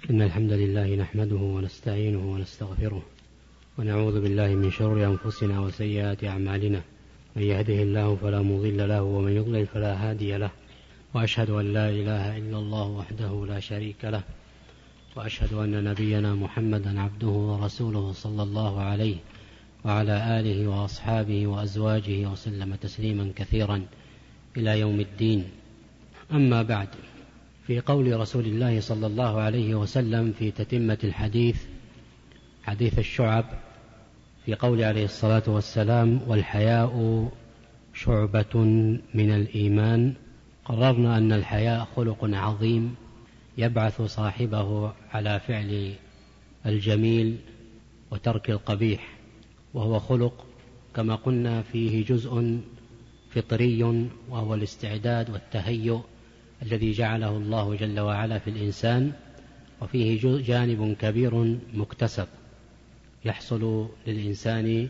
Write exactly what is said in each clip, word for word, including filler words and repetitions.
إن الحمد لله نحمده ونستعينه ونستغفره ونعوذ بالله من شرور أنفسنا وسيئات أعمالنا. من يهده الله فلا مضل له ومن يضلل فلا هادي له، وأشهد أن لا إله إلا الله وحده لا شريك له، وأشهد أن نبينا محمدا عبده ورسوله صلى الله عليه وعلى آله وأصحابه وأزواجه وسلم تسليما كثيرا إلى يوم الدين. أما بعد، في قول رسول الله صلى الله عليه وسلم في تتمة الحديث حديث الشعب، في قول عليه الصلاة والسلام: والحياء شعبة من الإيمان، قررنا أن الحياء خلق عظيم يبعث صاحبه على فعل الجميل وترك القبيح، وهو خلق كما قلنا فيه جزء فطري وهو الاستعداد والتهيؤ الذي جعله الله جل وعلا في الإنسان، وفيه جانب كبير مكتسب يحصل للإنسان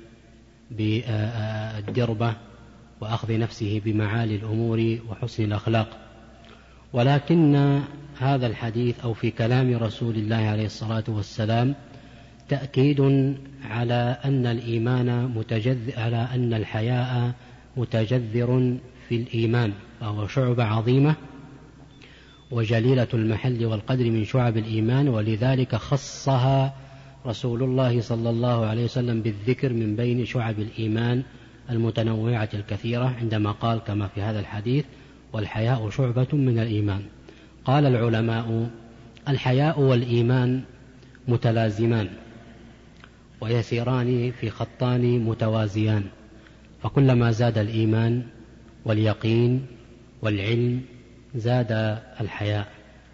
بالدربة وأخذ نفسه بمعالي الأمور وحسن الأخلاق. ولكن هذا الحديث أو في كلام رسول الله عليه الصلاة والسلام تأكيد على أن الإيمان متجذر، على أن الحياء متجذر في الإيمان، وهو شعبة عظيمة وجليلة المحل والقدر من شعب الإيمان، ولذلك خصها رسول الله صلى الله عليه وسلم بالذكر من بين شعب الإيمان المتنوعة الكثيرة، عندما قال كما في هذا الحديث: والحياء شعبة من الإيمان. قال العلماء: الحياء والإيمان متلازمان ويسيران في خطان متوازيان، فكلما زاد الإيمان واليقين والعلم زاد الحياء،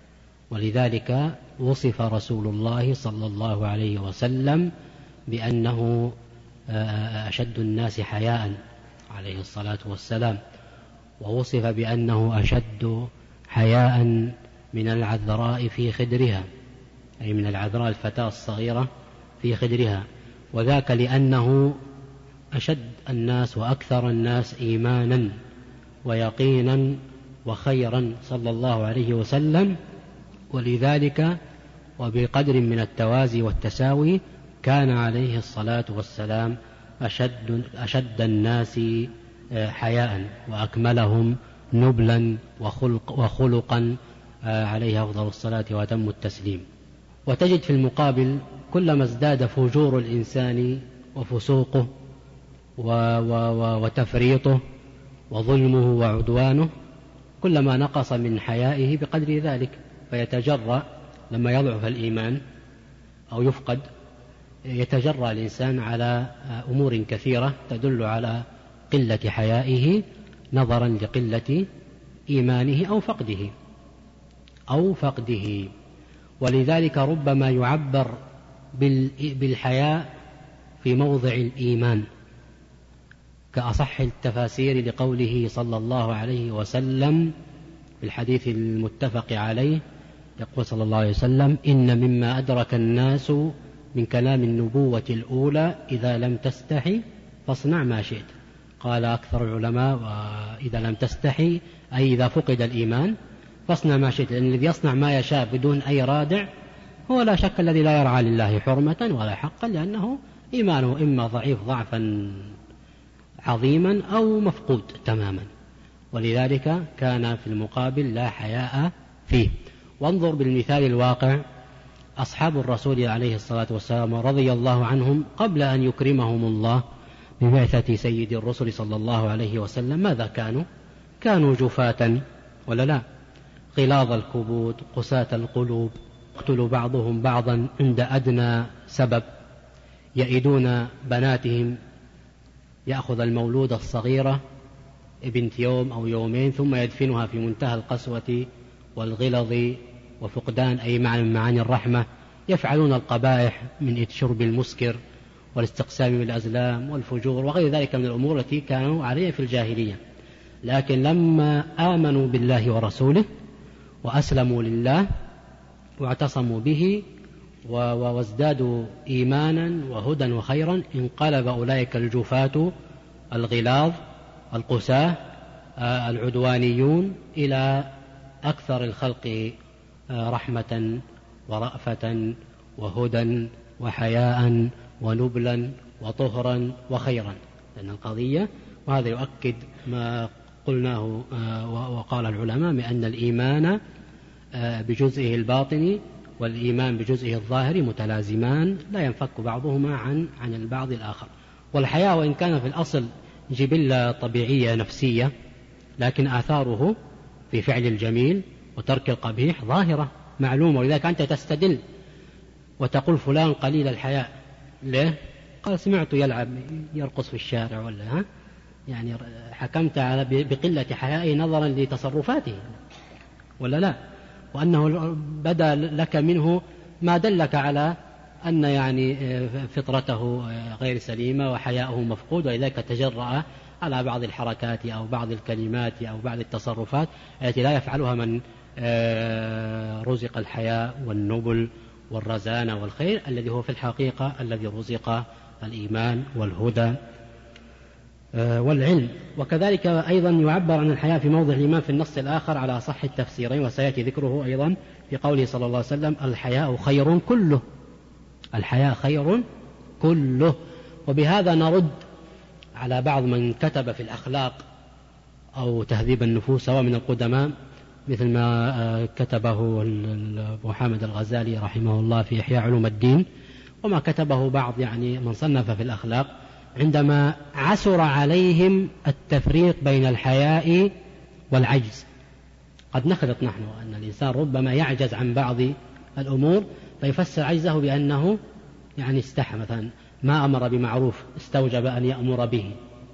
ولذلك وصف رسول الله صلى الله عليه وسلم بأنه أشد الناس حياء عليه الصلاة والسلام، ووصف بأنه أشد حياء من العذراء في خدرها، أي من العذراء الفتاة الصغيرة في خدرها، وذاك لأنه أشد الناس وأكثر الناس إيمانا ويقينا وخيرا صلى الله عليه وسلم، ولذلك وبقدر من التوازي والتساوي كان عليه الصلاة والسلام أشد, أشد الناس حياء وأكملهم نبلا وخلق وخلقا عليه أفضل الصلاة وأتم التسليم. وتجد في المقابل كلما ازداد فجور الإنسان وفسوقه وتفريطه وظلمه وعدوانه كلما نقص من حيائه بقدر ذلك، فيتجرأ لما يضعف الإيمان أو يفقد، يتجرأ الإنسان على أمور كثيرة تدل على قلة حيائه نظرا لقلة إيمانه أو فقده أو فقده ولذلك ربما يعبر بالحياء في موضع الإيمان، كأصح التفاسير لقوله صلى الله عليه وسلم في الحديث المتفق عليه، يقول صلى الله عليه وسلم: إن مما أدرك الناس من كلام النبوة الأولى إذا لم تستحي فاصنع ما شئت. قال أكثر العلماء: وإذا لم تستحي أي إذا فقد الإيمان فاصنع ما شئت، لأن الذي يصنع ما يشاء بدون أي رادع هو لا شك الذي لا يرعى لله حرمة ولا حقا، لأنه إيمانه إما ضعيف ضعفا عظيما أو مفقود تماما، ولذلك كان في المقابل لا حياء فيه. وانظر بالمثال الواقع، أصحاب الرسول عليه الصلاة والسلام رضي الله عنهم قبل أن يكرمهم الله ببعثة سيد الرسل صلى الله عليه وسلم ماذا كانوا؟ كانوا جفاة ولا لا؟ غلاظ الكبود قساة القلوب، يقتل بعضهم بعضا عند أدنى سبب، يئدون بناتهم، يأخذ المولود الصغيرة بنت يوم أو يومين ثم يدفنها في منتهى القسوة والغلظ وفقدان أي معنى من معاني الرحمة، يفعلون القبائح من شرب المسكر والاستقسام بالأزلام والفجور وغير ذلك من الأمور التي كانوا عليها في الجاهلية. لكن لما آمنوا بالله ورسوله وأسلموا لله واعتصموا به وازدادوا إيمانا وهدى وخيرا، انقلب أولئك الجفاة الغلاظ القساة العدوانيون إلى أكثر الخلق رحمة ورأفة وهدى وحياء ونبلا وطهرا وخيرا، لأن القضية، وهذا يؤكد ما قلناه وقال العلماء بأن الإيمان بجزئه الباطني والإيمان بجزئه الظاهري متلازمان لا ينفك بعضهما عن عن البعض الآخر. والحياء وإن كان في الأصل جبلة طبيعية نفسية، لكن آثاره في فعل الجميل وترك القبيح ظاهرة معلومة، ولذلك أنت تستدل وتقول فلان قليل الحياء. ليه؟ قال سمعته يلعب يرقص في الشارع ولا ها، يعني حكمت على بقلة حيائه نظرا لتصرفاته ولا لا، وأنه بدا لك منه ما دلك على أن يعني فطرته غير سليمة وحياؤه مفقود، ولذلك تجرأ على بعض الحركات أو بعض الكلمات أو بعض التصرفات التي لا يفعلها من رزق الحياء والنبل والرزانة والخير، الذي هو في الحقيقة الذي رزق الإيمان والهدى والعلم. وكذلك أيضا يعبر عن الحياء في موضع الإيمان في النص الآخر على صح التفسيرين، وسيأتي ذكره أيضا في قوله صلى الله عليه وسلم الحياء خير كله، الحياء خير كله. وبهذا نرد على بعض من كتب في الأخلاق أو تهذيب النفوس سواء من القدماء مثل ما كتبه محمد الغزالي رحمه الله في إحياء علوم الدين، وما كتبه بعض يعني من صنف في الأخلاق، عندما عسر عليهم التفريق بين الحياء والعجز. قد نخلط نحن أن الإنسان ربما يعجز عن بعض الأمور فيفسر عجزه بأنه يعني استحى، مثلا ما أمر بمعروف استوجب أن يأمر به،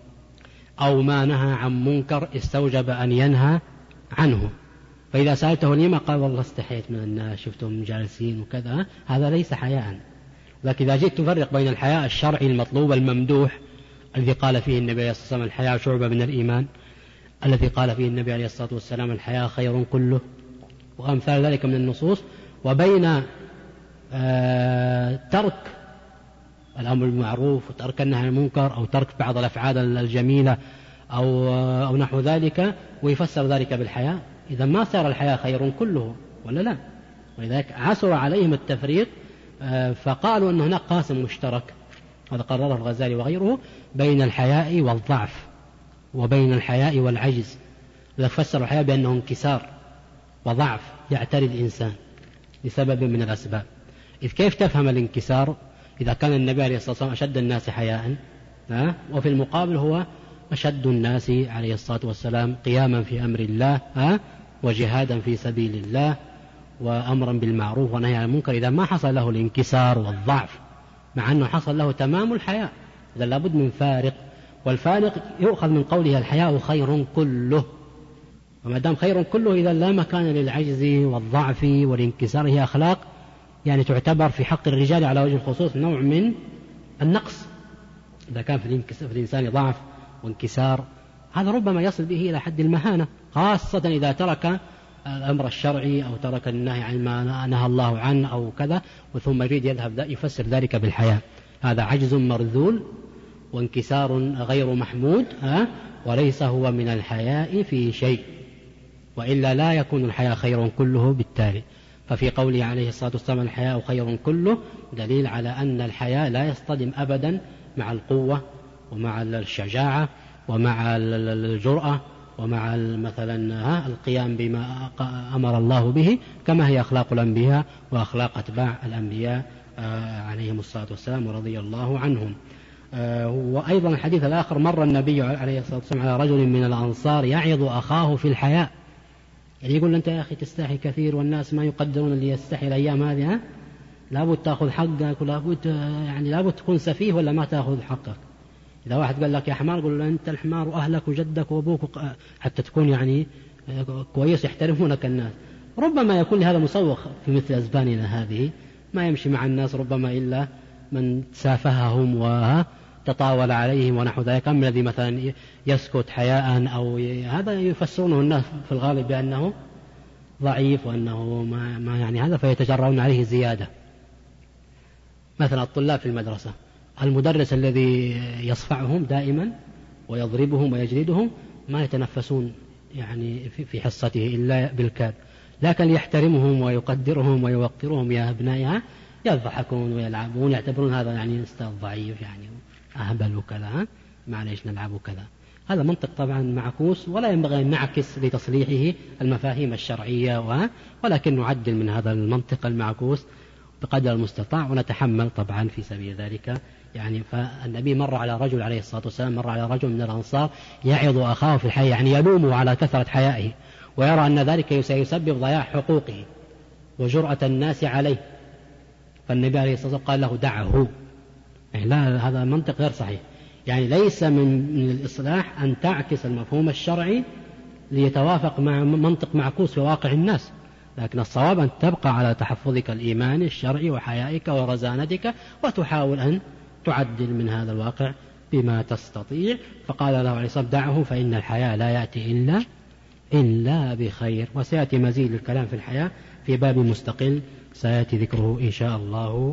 أو ما نهى عن منكر استوجب أن ينهى عنه، فإذا سألته لما قال والله استحيت من الناس شفتهم جالسين وكذا. هذا ليس حياء. لكن إذا جئت تفرق بين الحياء الشرعي المطلوب الممدوح الذي قال فيه النبي عليه الصلاة والسلام الحياء شعبة من الإيمان، الذي قال فيه النبي عليه الصلاة والسلام الحياء خير كله، وأمثال ذلك من النصوص، وبين آه ترك الأمر بالمعروف وترك النهي عن المنكر أو ترك بعض الأفعال الجميلة أو, أو نحو ذلك، ويفسر ذلك بالحياء، إذا ما صار الحياء خير كله ولا لا. ولذلك عسر عليهم التفريق، فقالوا أن هناك قاسم مشترك، هذا قرره الغزالي وغيره، بين الحياء والضعف وبين الحياء والعجز. لذلك فسروا الحياء بأنه انكسار وضعف يعتري الإنسان لسبب من الأسباب. إذ كيف تفهم الانكسار إذا كان النبي عليه الصلاة والسلام أشد الناس حياء، وفي المقابل هو أشد الناس عليه الصلاة والسلام قياما في أمر الله وجهادا في سبيل الله وأمرا بالمعروف ونهي عن المنكر، إذا ما حصل له الانكسار والضعف مع أنه حصل له تمام الحياء، إذا لابد من فارق، والفارق يؤخذ من قوله الحياء خير كله. وما دام خير كله إذا لا مكان للعجز والضعف والانكسار، هي أخلاق يعني تعتبر في حق الرجال على وجه الخصوص نوع من النقص. إذا كان في الإنسان ضعف وانكسار هذا ربما يصل به إلى حد المهانة، خاصة إذا ترك الأمر الشرعي أو ترك النهي عن ما نهى الله عنه أو كذا، وثم يريد يذهب يفسر ذلك بالحياء. هذا عجز مرذول وانكسار غير محمود، وليس هو من الحياء في شيء، وإلا لا يكون الحياء خير كله بالتالي. ففي قوله عليه الصلاة والسلام الحياء خير كله دليل على أن الحياء لا يصطدم أبدا مع القوة ومع الشجاعة ومع الجرأة ومع مثلا القيام بما أمر الله به، كما هي أخلاق الأنبياء وأخلاق أتباع الأنبياء عليهم الصلاة والسلام ورضي الله عنهم. وأيضا الحديث الآخر، مر النبي عليه الصلاة والسلام على رجل من الأنصار يعظ أخاه في الحياء، يعني يقول أنت يا أخي تستحي كثير والناس ما يقدرون اللي يستحي الأيام هذه، ها؟ لابد تأخذ حقك، ولابد يعني لابد تكون سفيه ولا ما تأخذ حقك. إذا واحد قال لك يا حمار قل له أنت الحمار وأهلك وجدك وأبوك حتى تكون يعني كويس يحترمونك الناس. ربما يكون لهذا مسوخ في مثل أزباننا هذه، ما يمشي مع الناس ربما إلا من سافههم وتطاول عليهم ونحو ذلك، أما الذي مثلا يسكت حياء أو هذا يفسرونه الناس في الغالب بأنه ضعيف وأنه ما, ما يعني هذا، فيتجرؤون عليه زيادة. مثلا الطلاب في المدرسة، المدرس الذي يصفعهم دائما ويضربهم ويجلدهم ما يتنفسون يعني في حصته إلا بالكاد، لكن يحترمهم ويقدرهم ويوقرهم يا أبنائها يضحكون ويلعبون، يعتبرون هذا يعني أستاذ ضعيف يعني أهبل وكذا، معليش نلعب وكذا. هذا منطق طبعا معكوس، ولا ينبغي أن نعكس لتصليحه المفاهيم الشرعية، ولكن نعدل من هذا المنطق المعكوس بقدر المستطاع، ونتحمل طبعا في سبيل ذلك. يعني فالنبي مر على رجل عليه الصلاة والسلام، مر على رجل من الأنصار يعظ أخاه في الحياة، يعني يلومه على كثرة حيائه، ويرى أن ذلك سيسبب ضياع حقوقه وجرأة الناس عليه، فالنبي عليه الصلاة والسلام قال له دعه. يعني لا، هذا منطق غير صحيح. يعني ليس من الإصلاح أن تعكس المفهوم الشرعي ليتوافق مع منطق معكوس في واقع الناس، لكن الصواب أن تبقى على تحفظك الإيمان الشرعي وحيائك ورزانتك، وتحاول أن تعدل من هذا الواقع بما تستطيع. فقال له عليه الصلاة والسلام دعه فإن الحياة لا يأتي إلا إلا بخير. وسيأتي مزيد الكلام في الحياة في باب مستقل سيأتي ذكره إن شاء الله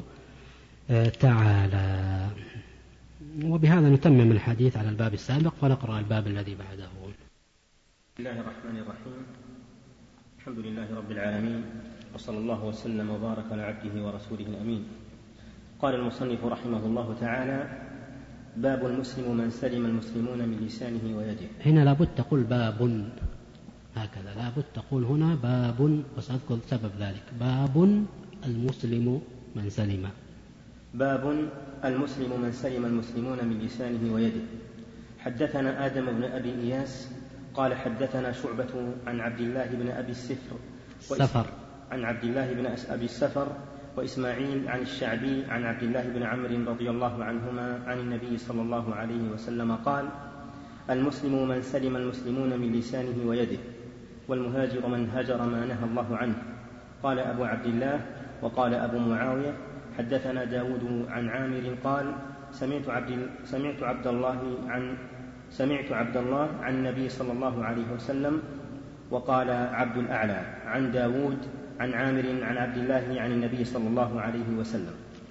تعالى. وبهذا نتمم الحديث على الباب السابق، ونقرأ الباب الذي بعده. بسم الله الرحمن الرحيم. الحمد لله رب العالمين، وصلى الله وسلم وبارك على عبده ورسوله الأمين. قال المصنف رحمه الله تعالى: باب المسلم من سلم المسلمون من لسانه ويده. هنا لابد تقول باب، هكذا لابد تقول هنا باب، وسأذكر سبب ذلك. باب المسلم من سلم. باب المسلم من سلم المسلمون من لسانه ويده. حدثنا آدم بن أبي إياس قال حدثنا شعبة عن عبد الله بن أبي السفر السفر عن عبد الله بن أبي السفر وإسماعيل عن الشعبي عن عبد الله بن عمرو رضي الله عنهما عن النبي صلى الله عليه وسلم قال: المسلم من سلم المسلمون من لسانه ويده، والمهاجر من هجر ما نهى الله عنه. قال أبو عبد الله. وقال أبو معاوية: حدثنا داود عن عامر قال: سمعت عبد, سمعت عبد الله عن سمعت عبد الله عن النبي صلى الله عليه وسلم. وقال عبد الأعلى عن داود عن عامر عن عبد الله عن النبي صلى الله عليه وسلم.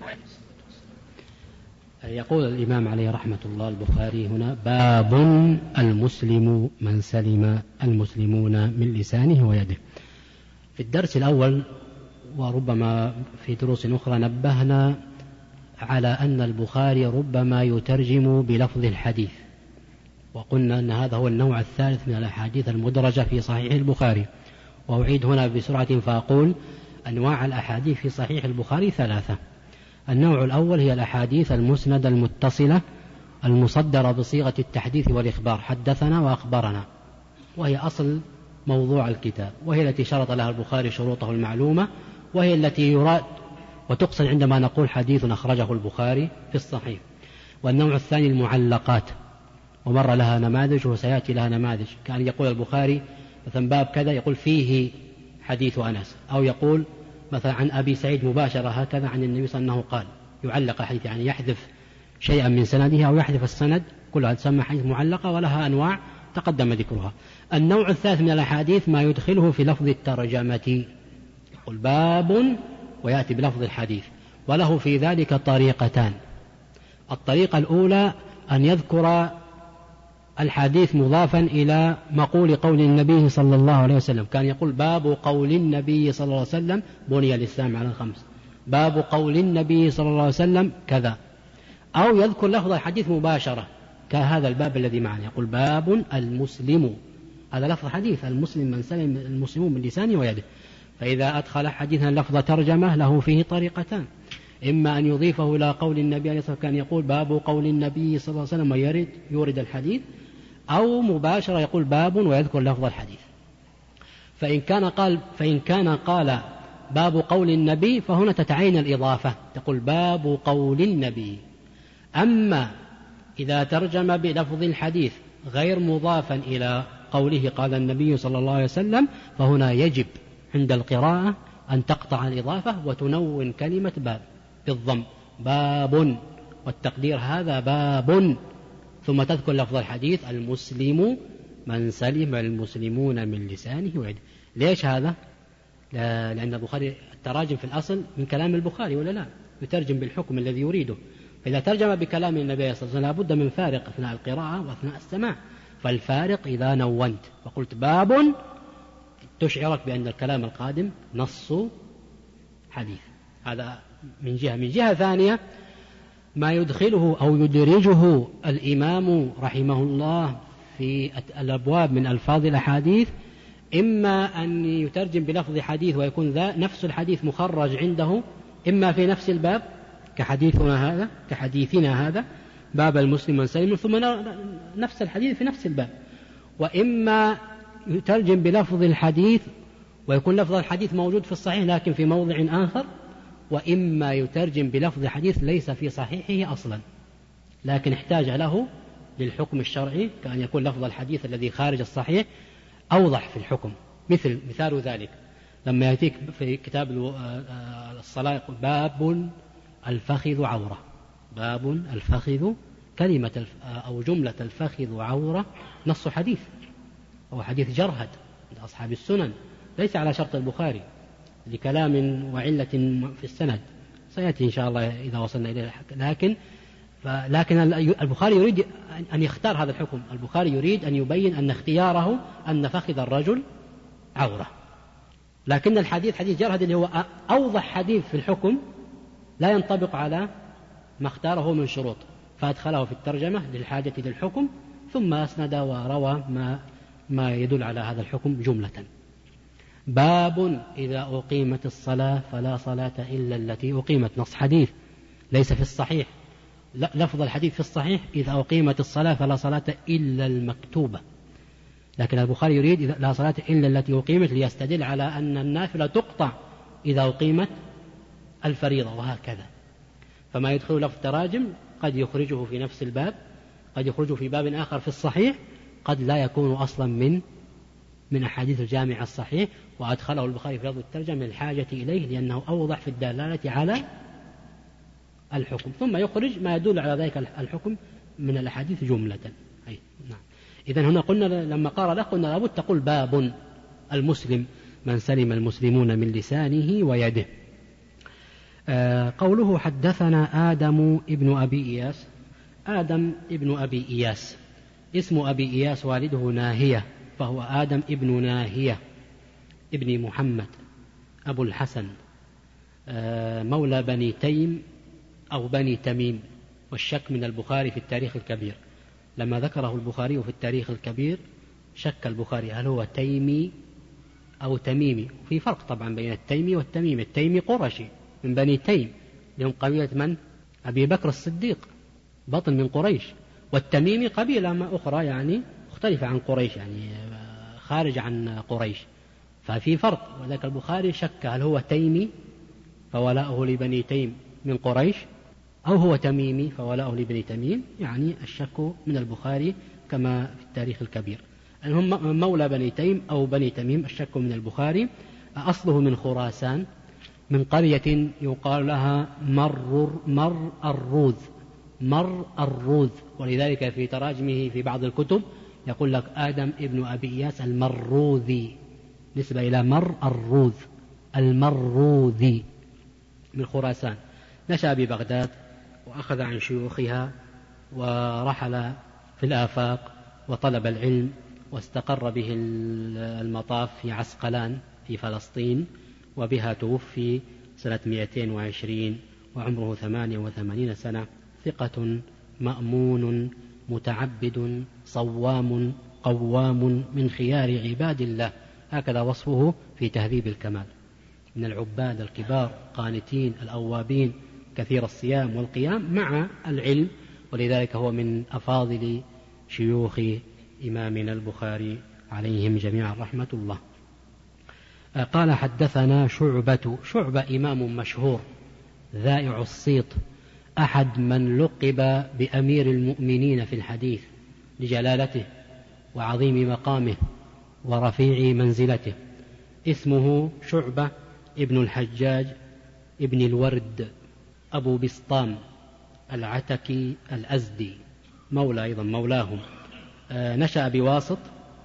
يقول الإمام عليه رحمة الله البخاري هنا: باب المسلم من سلم المسلمون من لسانه ويده. في الدرس الأول وربما في دروس أخرى نبهنا على أن البخاري ربما يترجم بلفظ الحديث، وقلنا أن هذا هو النوع الثالث من الأحاديث المدرجة في صحيح البخاري. وأعيد هنا بسرعة فأقول: أنواع الأحاديث في صحيح البخاري ثلاثة. النوع الأول هي الأحاديث المسندة المتصلة المصدرة بصيغة التحديث والإخبار، حدثنا وأخبرنا، وهي أصل موضوع الكتاب، وهي التي شرط لها البخاري شروطه المعلومة، وهي التي يراد وتقصد عندما نقول حديث أخرجه البخاري في الصحيح. والنوع الثاني المعلقات، ومر لها نماذج وسيأتي لها نماذج، كان يقول البخاري مثلا باب كذا يقول فيه حديث أنس، أو يقول مثلا عن أبي سعيد مباشرة هكذا عن النبي صلى الله عليه وسلم قال، يعلق حديث، يعني يحذف شيئا من سنده أو يحذف السند، كلها تسمى حديث معلقة، ولها أنواع تقدم ذكرها. النوع الثالث من الأحاديث ما يدخله في لفظ الترجمة، يقول باب ويأتي بلفظ الحديث، وله في ذلك طريقتان. الطريقة الأولى أن يذكر الحديث مضافا إلى مقول قول النبي صلى الله عليه وسلم، كان يقول باب قول النبي صلى الله عليه وسلم بني الإسلام على الخمس، باب قول النبي صلى الله عليه وسلم كذا. أو يذكر لفظ الحديث مباشرة كهذا الباب الذي معنا، يقول باب المسلم، هذا لفظ حديث، المسلم من سلم المسلمون من لسانه ويده. فإذا أدخل حديثا لفظ ترجمة له فيه طريقتان: إما أن يضيفه إلى قول النبي عليه الصلاة والسلام، كان يقول باب قول النبي صلى الله عليه وسلم ويرد يورد الحديث، أو مباشرة يقول باب ويذكر لفظ الحديث. فإن كان قال فإن كان قال باب قول النبي فهنا تتعين الإضافة، تقول باب قول النبي. أما إذا ترجم بلفظ الحديث غير مضافا إلى قوله قال النبي صلى الله عليه وسلم، فهنا يجب عند القراءة أن تقطع الإضافة وتنون كلمة باب بالضم، باب، والتقدير هذا باب، ثم تذكر لفظ الحديث المسلم من سلم المسلمون من لسانه ويده. ليش هذا؟ لأن البخاري التراجم في الأصل من كلام البخاري ولا لا؟ يترجم بالحكم الذي يريده، فإذا ترجم بكلام النبي صلى الله عليه وسلم لابد من فارق أثناء القراءة وأثناء السماع. فالفارق إذا نونت وقلت باب تشعرك بأن الكلام القادم نص حديث. هذا من جهة. من جهة ثانية ما يدخله أو يدرجه الإمام رحمه الله في الأبواب من ألفاظ الأحاديث، إما أن يترجم بلفظ حديث ويكون ذا نفس الحديث مخرج عنده إما في نفس الباب كحديثنا هذا كحديثنا هذا باب المسلم من سلم، ثم نفس الحديث في نفس الباب، وإما يترجم بلفظ الحديث ويكون لفظ الحديث موجود في الصحيح لكن في موضع آخر، وإما يترجم بلفظ حديث ليس في صحيحه أصلا لكن احتاج له للحكم الشرعي، كأن يكون لفظ الحديث الذي خارج الصحيح أوضح في الحكم. مثل مثال ذلك لما يأتيك في كتاب الصلاة باب الفخذ عورة، باب الفخذ كلمة أو جملة الفخذ عورة نص حديث، هو حديث جرهد عند أصحاب السنن ليس على شرط البخاري لكلام وعلة في السند، سيأتي إن شاء الله إذا وصلنا إليه. لكن لكن البخاري يريد أن يختار هذا الحكم، البخاري يريد أن يبين أن اختياره أن فخذ الرجل عورة، لكن الحديث حديث جرهد اللي هو أوضح حديث في الحكم لا ينطبق على ما اختاره من شروط، فأدخله في الترجمة للحاجة للحكم ثم أسند وروى ما, ما يدل على هذا الحكم جملة. باب إذا أقيمت الصلاة فلا صلاة إلا التي أقيمت، نص حديث ليس في الصحيح، لفظ الحديث في الصحيح إذا أقيمت الصلاة فلا صلاة إلا المكتوبة، لكن البخاري يريد إذا لا صلاة إلا التي أقيمت ليستدل على أن النافلة تقطع إذا أقيمت الفريضة وهكذا. فما يدخل لفظ تراجم قد يخرجه في نفس الباب، قد يخرجه في باب آخر في الصحيح، قد لا يكون أصلا من من أحاديث الجامع الصحيح، وأدخله البخاري في لفظ الترجمة للحاجة إليه لأنه أوضح في الدلالة على الحكم، ثم يخرج ما يدل على ذلك الحكم من الأحاديث جملة. أي نعم. إذن هنا قلنا لما قال له قلنا لابد تقول باب المسلم من سلم المسلمون من لسانه ويده. آه قوله حدثنا آدم ابن أبي إياس، آدم ابن أبي إياس اسم أبي إياس والده ناهية، فهو آدم ابن ناهية ابن محمد أبو الحسن، آه مولى بني تيم أو بني تميم، والشك من البخاري في التاريخ الكبير، لما ذكره البخاري في التاريخ الكبير شك البخاري هل هو تيمي أو تميمي، وفي فرق طبعا بين التيمي والتميمي. التيمي قرشي من بني تيم لهم قبيلة من؟ أبي بكر الصديق بطن من قريش، والتميمي قبيلة ما أخرى يعني مختلفة عن قريش يعني خارج عن قريش، ففي فرق. وذلك البخاري شك هل هو تيمي فولاؤه لبني تيم من قريش أو هو تميمي فولاؤه لبني تميم، يعني الشك من البخاري كما في التاريخ الكبير. هم مولى بني تيم أو بني تميم، الشك من البخاري. أصله من خراسان من قرية يقال لها مر مر الروذ مر الروذ، ولذلك في تراجمه في بعض الكتب يقول لك آدم ابن أبي إياس المروذي نسبة إلى مر الروذ المروذي من خراسان. نشأ ببغداد وأخذ عن شيوخها ورحل في الآفاق وطلب العلم، واستقر به المطاف في عسقلان في فلسطين، وبها توفي سنة مئتين وعشرين وعمره ثمانية وثمانين سنة. ثقة مأمون متعبد صوام قوام من خيار عباد الله، هكذا وصفه في تهذيب الكمال، من العباد الكبار قانتين الأوابين كثير الصيام والقيام مع العلم، ولذلك هو من أفاضل شيوخ إمامنا البخاري عليهم جميعا رحمة الله. قال حدثنا شعبة، شعبة إمام مشهور ذائع الصيت، أحد من لقب بأمير المؤمنين في الحديث لجلالته وعظيم مقامه ورفيع منزلته. اسمه شعبة ابن الحجاج ابن الورد أبو بسطام العتكي الأزدي، مولى أيضا مولاهم. آه نشأ بواسط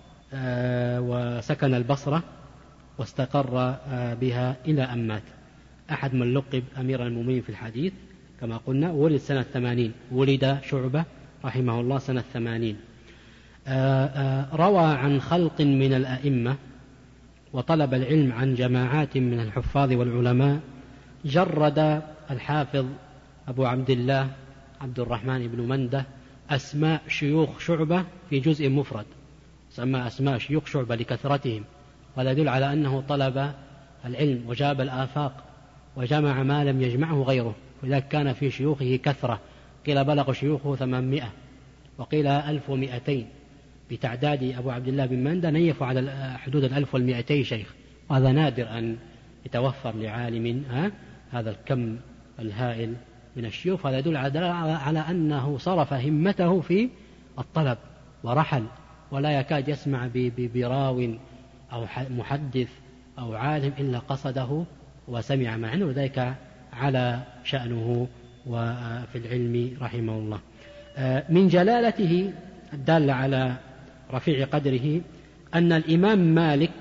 آه وسكن البصرة واستقر آه بها إلى أن مات. أحد من لقب أمير المؤمنين في الحديث كما قلنا، ولد سنة ثمانين، ولد شعبة رحمه الله سنة ثمانين. آه آه روى عن خلق من الأئمة وطلب العلم عن جماعات من الحفاظ والعلماء، جرد الحافظ أبو عبد الله عبد الرحمن بن منده أسماء شيوخ شعبة في جزء مفرد، سمى أسماء شيوخ شعبة لكثرتهم، وهذا يدل على أنه طلب العلم وجاب الآفاق وجمع ما لم يجمعه غيره، ولذلك كان في شيوخه كثرة، قيل بلغ شيوخه ثمانمائة وقيل ألف ومئتين، بتعداد أبو عبد الله بن منده نيف على حدود الألف والمئتين شيخ، وهذا نادر أن يتوفر لعالم هذا الكم الهائل من الشيوخ. هذا يدل على أنه صرف همته في الطلب ورحل، ولا يكاد يسمع براو أو محدث أو عالم إلا قصده وسمع معه، وذلك على شأنه وفي العلم رحمه الله. من جلالته الدالة على رفيع قدره أن الإمام مالك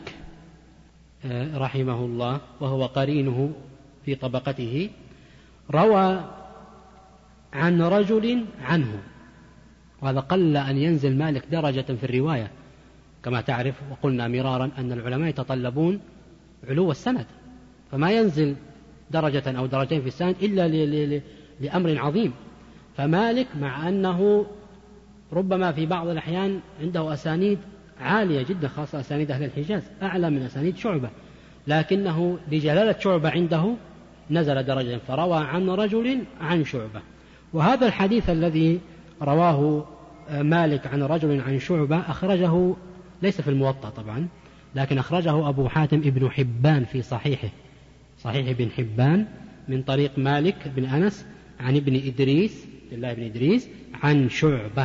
رحمه الله وهو قرينه في طبقته روى عن رجل عنه، وهذا قل أن ينزل مالك درجة في الرواية، كما تعرف وقلنا مرارا أن العلماء يتطلبون علو السند، فما ينزل درجة أو درجتين في السند إلا لأمر عظيم. فمالك مع أنه ربما في بعض الأحيان عنده أسانيد عالية جدا، خاصة أسانيد أهل الحجاز أعلى من أسانيد شعبة، لكنه لجلالة شعبة عنده نزل درجة، فروى عن رجل عن شعبة. وهذا الحديث الذي رواه مالك عن رجل عن شعبة أخرجه ليس في الموطأ طبعا، لكن أخرجه أبو حاتم ابن حبان في صحيحه، صحيح ابن حبان، من طريق مالك بن أنس عن ابن إدريس الله بن إدريس عن شعبة،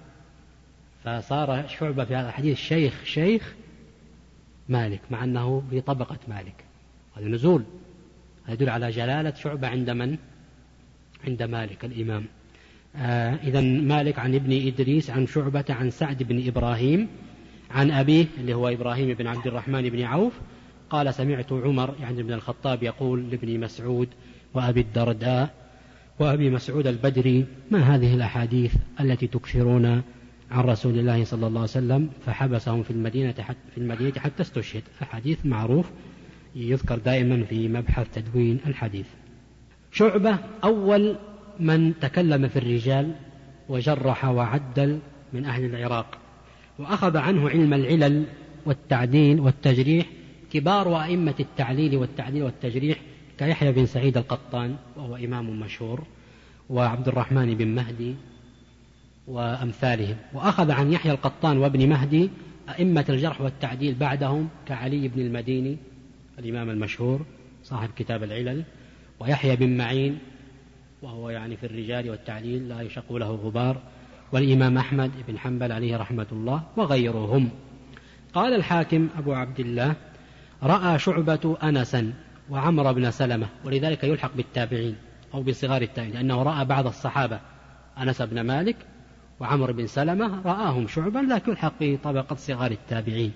فصار شعبة في هذا الحديث شيخ شيخ مالك، مع أنه في طبقة مالك، هذا نزول، هذا يدل على جلالة شعبة عند من؟ عند مالك الإمام. آه إذن مالك عن ابن إدريس عن شعبة عن سعد بن إبراهيم عن أبيه اللي هو إبراهيم بن عبد الرحمن بن عوف قال سمعت عمر يعني بن الخطاب يقول لابن مسعود وأبي الدرداء وأبي مسعود البدري: ما هذه الأحاديث التي تكثرون عن رسول الله صلى الله عليه وسلم فحبسهم في المدينة حتى, في المدينة حتى استشهد؟ أحاديث معروف يذكر دائما في مبحث تدوين الحديث. شعبة أول من تكلم في الرجال وجرح وعدل من أهل العراق، وأخذ عنه علم العلل والتعديل والتجريح كبار أئمة التعليل والتعديل والتجريح كيحيى بن سعيد القطان وهو إمام مشهور، وعبد الرحمن بن مهدي وأمثالهم. وأخذ عن يحيى القطان وابن مهدي أئمة الجرح والتعديل بعدهم كعلي بن المديني الإمام المشهور صاحب كتاب العلل، ويحيى بن معين وهو يعني في الرجال والتعديل لا يشق له غبار، والإمام أحمد بن حنبل عليه رحمة الله وغيرهم. قال الحاكم أبو عبد الله: رأى شعبة أنسا وعمر بن سلمة، ولذلك يلحق بالتابعين أو بصغار التابعين، لأنه رأى بعض الصحابة أنس بن مالك وعمر بن سلمة رآهم شعبا، لكن يلحق بطبقة صغار التابعين.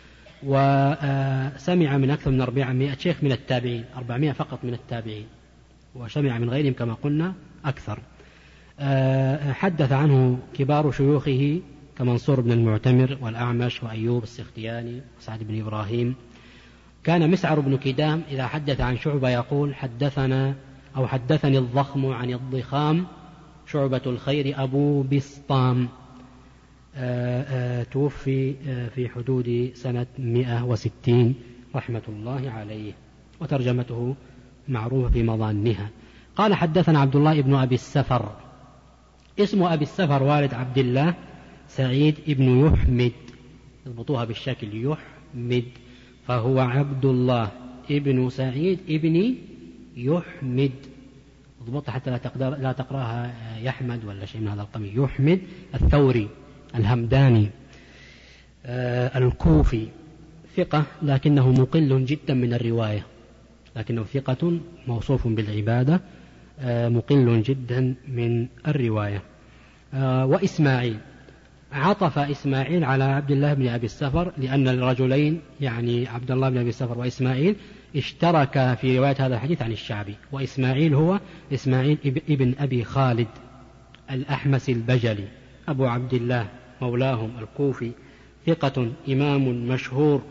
وسمع من أكثر من أربعمائة شيخ من التابعين، أربعمائة فقط من التابعين، وسمع من غيرهم كما قلنا أكثر. حدث عنه كبار شيوخه كمنصور بن المعتمر والأعمش وأيوب السختياني وسعد بن إبراهيم. كان مسعر بن كدام إذا حدث عن شعبة يقول: حدثنا أو حدثني الضخم عن الضخام شعبة الخير أبو بسطام. آآ آآ توفي في حدود سنة مئة وستين رحمة الله عليه، وترجمته معروفة في مظانها. قال: حدثنا عبد الله بن أبي السفر، اسم أبي السفر والد عبد الله سعيد ابن يحمد، اضبطوها بالشكل يحمد، فهو عبد الله ابن سعيد ابن يحمد، اضبطها حتى لا تقدر لا تقراها يحمد ولا شيء من هذا القبيل. يحمد الثوري الهمداني آه الكوفي، ثقة لكنه مقل جدا من الرواية، لكنه ثقة موصوف بالعبادة آه مقل جدا من الرواية. آه وإسماعيل، عطف إسماعيل على عبد الله بن أبي السفر لأن الرجلين يعني عبد الله بن أبي السفر وإسماعيل اشترك في رواية هذا الحديث عن الشعبي. وإسماعيل هو إسماعيل ابن أبي خالد الأحمس البجلي أبو عبد الله مولاهم الكوفي، ثقة إمام مشهور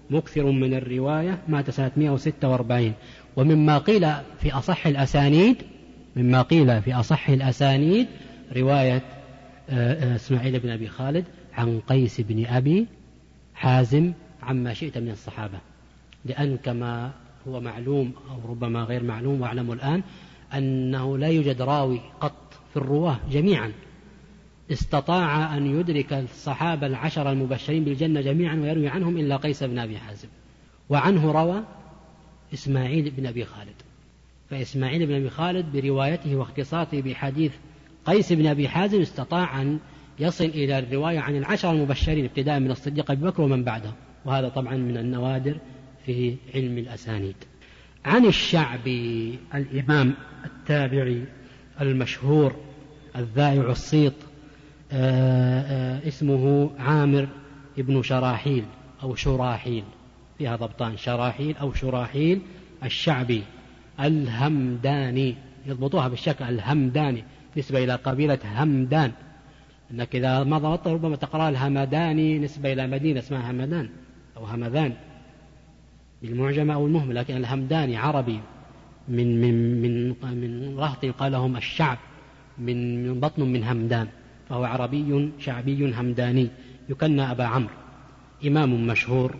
مكثر من الرواية، مات سنة مئة وستة وأربعين. ومما قيل في أصح الأسانيد مما قيل في أصح الأسانيد رواية إسماعيل بن أبي خالد عن قيس بن أبي حازم عما شئت من الصحابة، لأن كما هو معلوم أو ربما غير معلوم واعلم الآن أنه لا يوجد راوي قط في الرواه جميعا استطاع أن يدرك الصحابة العشر المبشرين بالجنة جميعا ويروي عنهم إلا قيس بن أبي حازم، وعنه روى إسماعيل بن أبي خالد. فإسماعيل بن أبي خالد بروايته واختصاصه بحديث قيس بن أبي حازم استطاع أن يصل إلى الرواية عن العشر المبشرين ابتداء من الصديق أبي بكر ومن بعده، وهذا طبعا من النوادر في علم الأسانيد. عن الشعبي الإمام التابعي المشهور الذائع الصيت آآ آآ اسمه عامر ابن شراحيل أو شراحيل، فيها ضبطان، شراحيل أو شراحيل الشعبي الهمداني، يضبطوها بالشكل الهمداني نسبة إلى قبيلة همدان، أنك إذا ما ضبطت ربما تقرأ الهمداني نسبة إلى مدينة اسمها همدان أو همذان بالمعجمة أو المهمل، لكن الهمداني عربي من من من من رهط قال لهم الشعب من من بطن من همدان، فهو عربي شعبي همداني يكنى أبا عمرو، إمام مشهور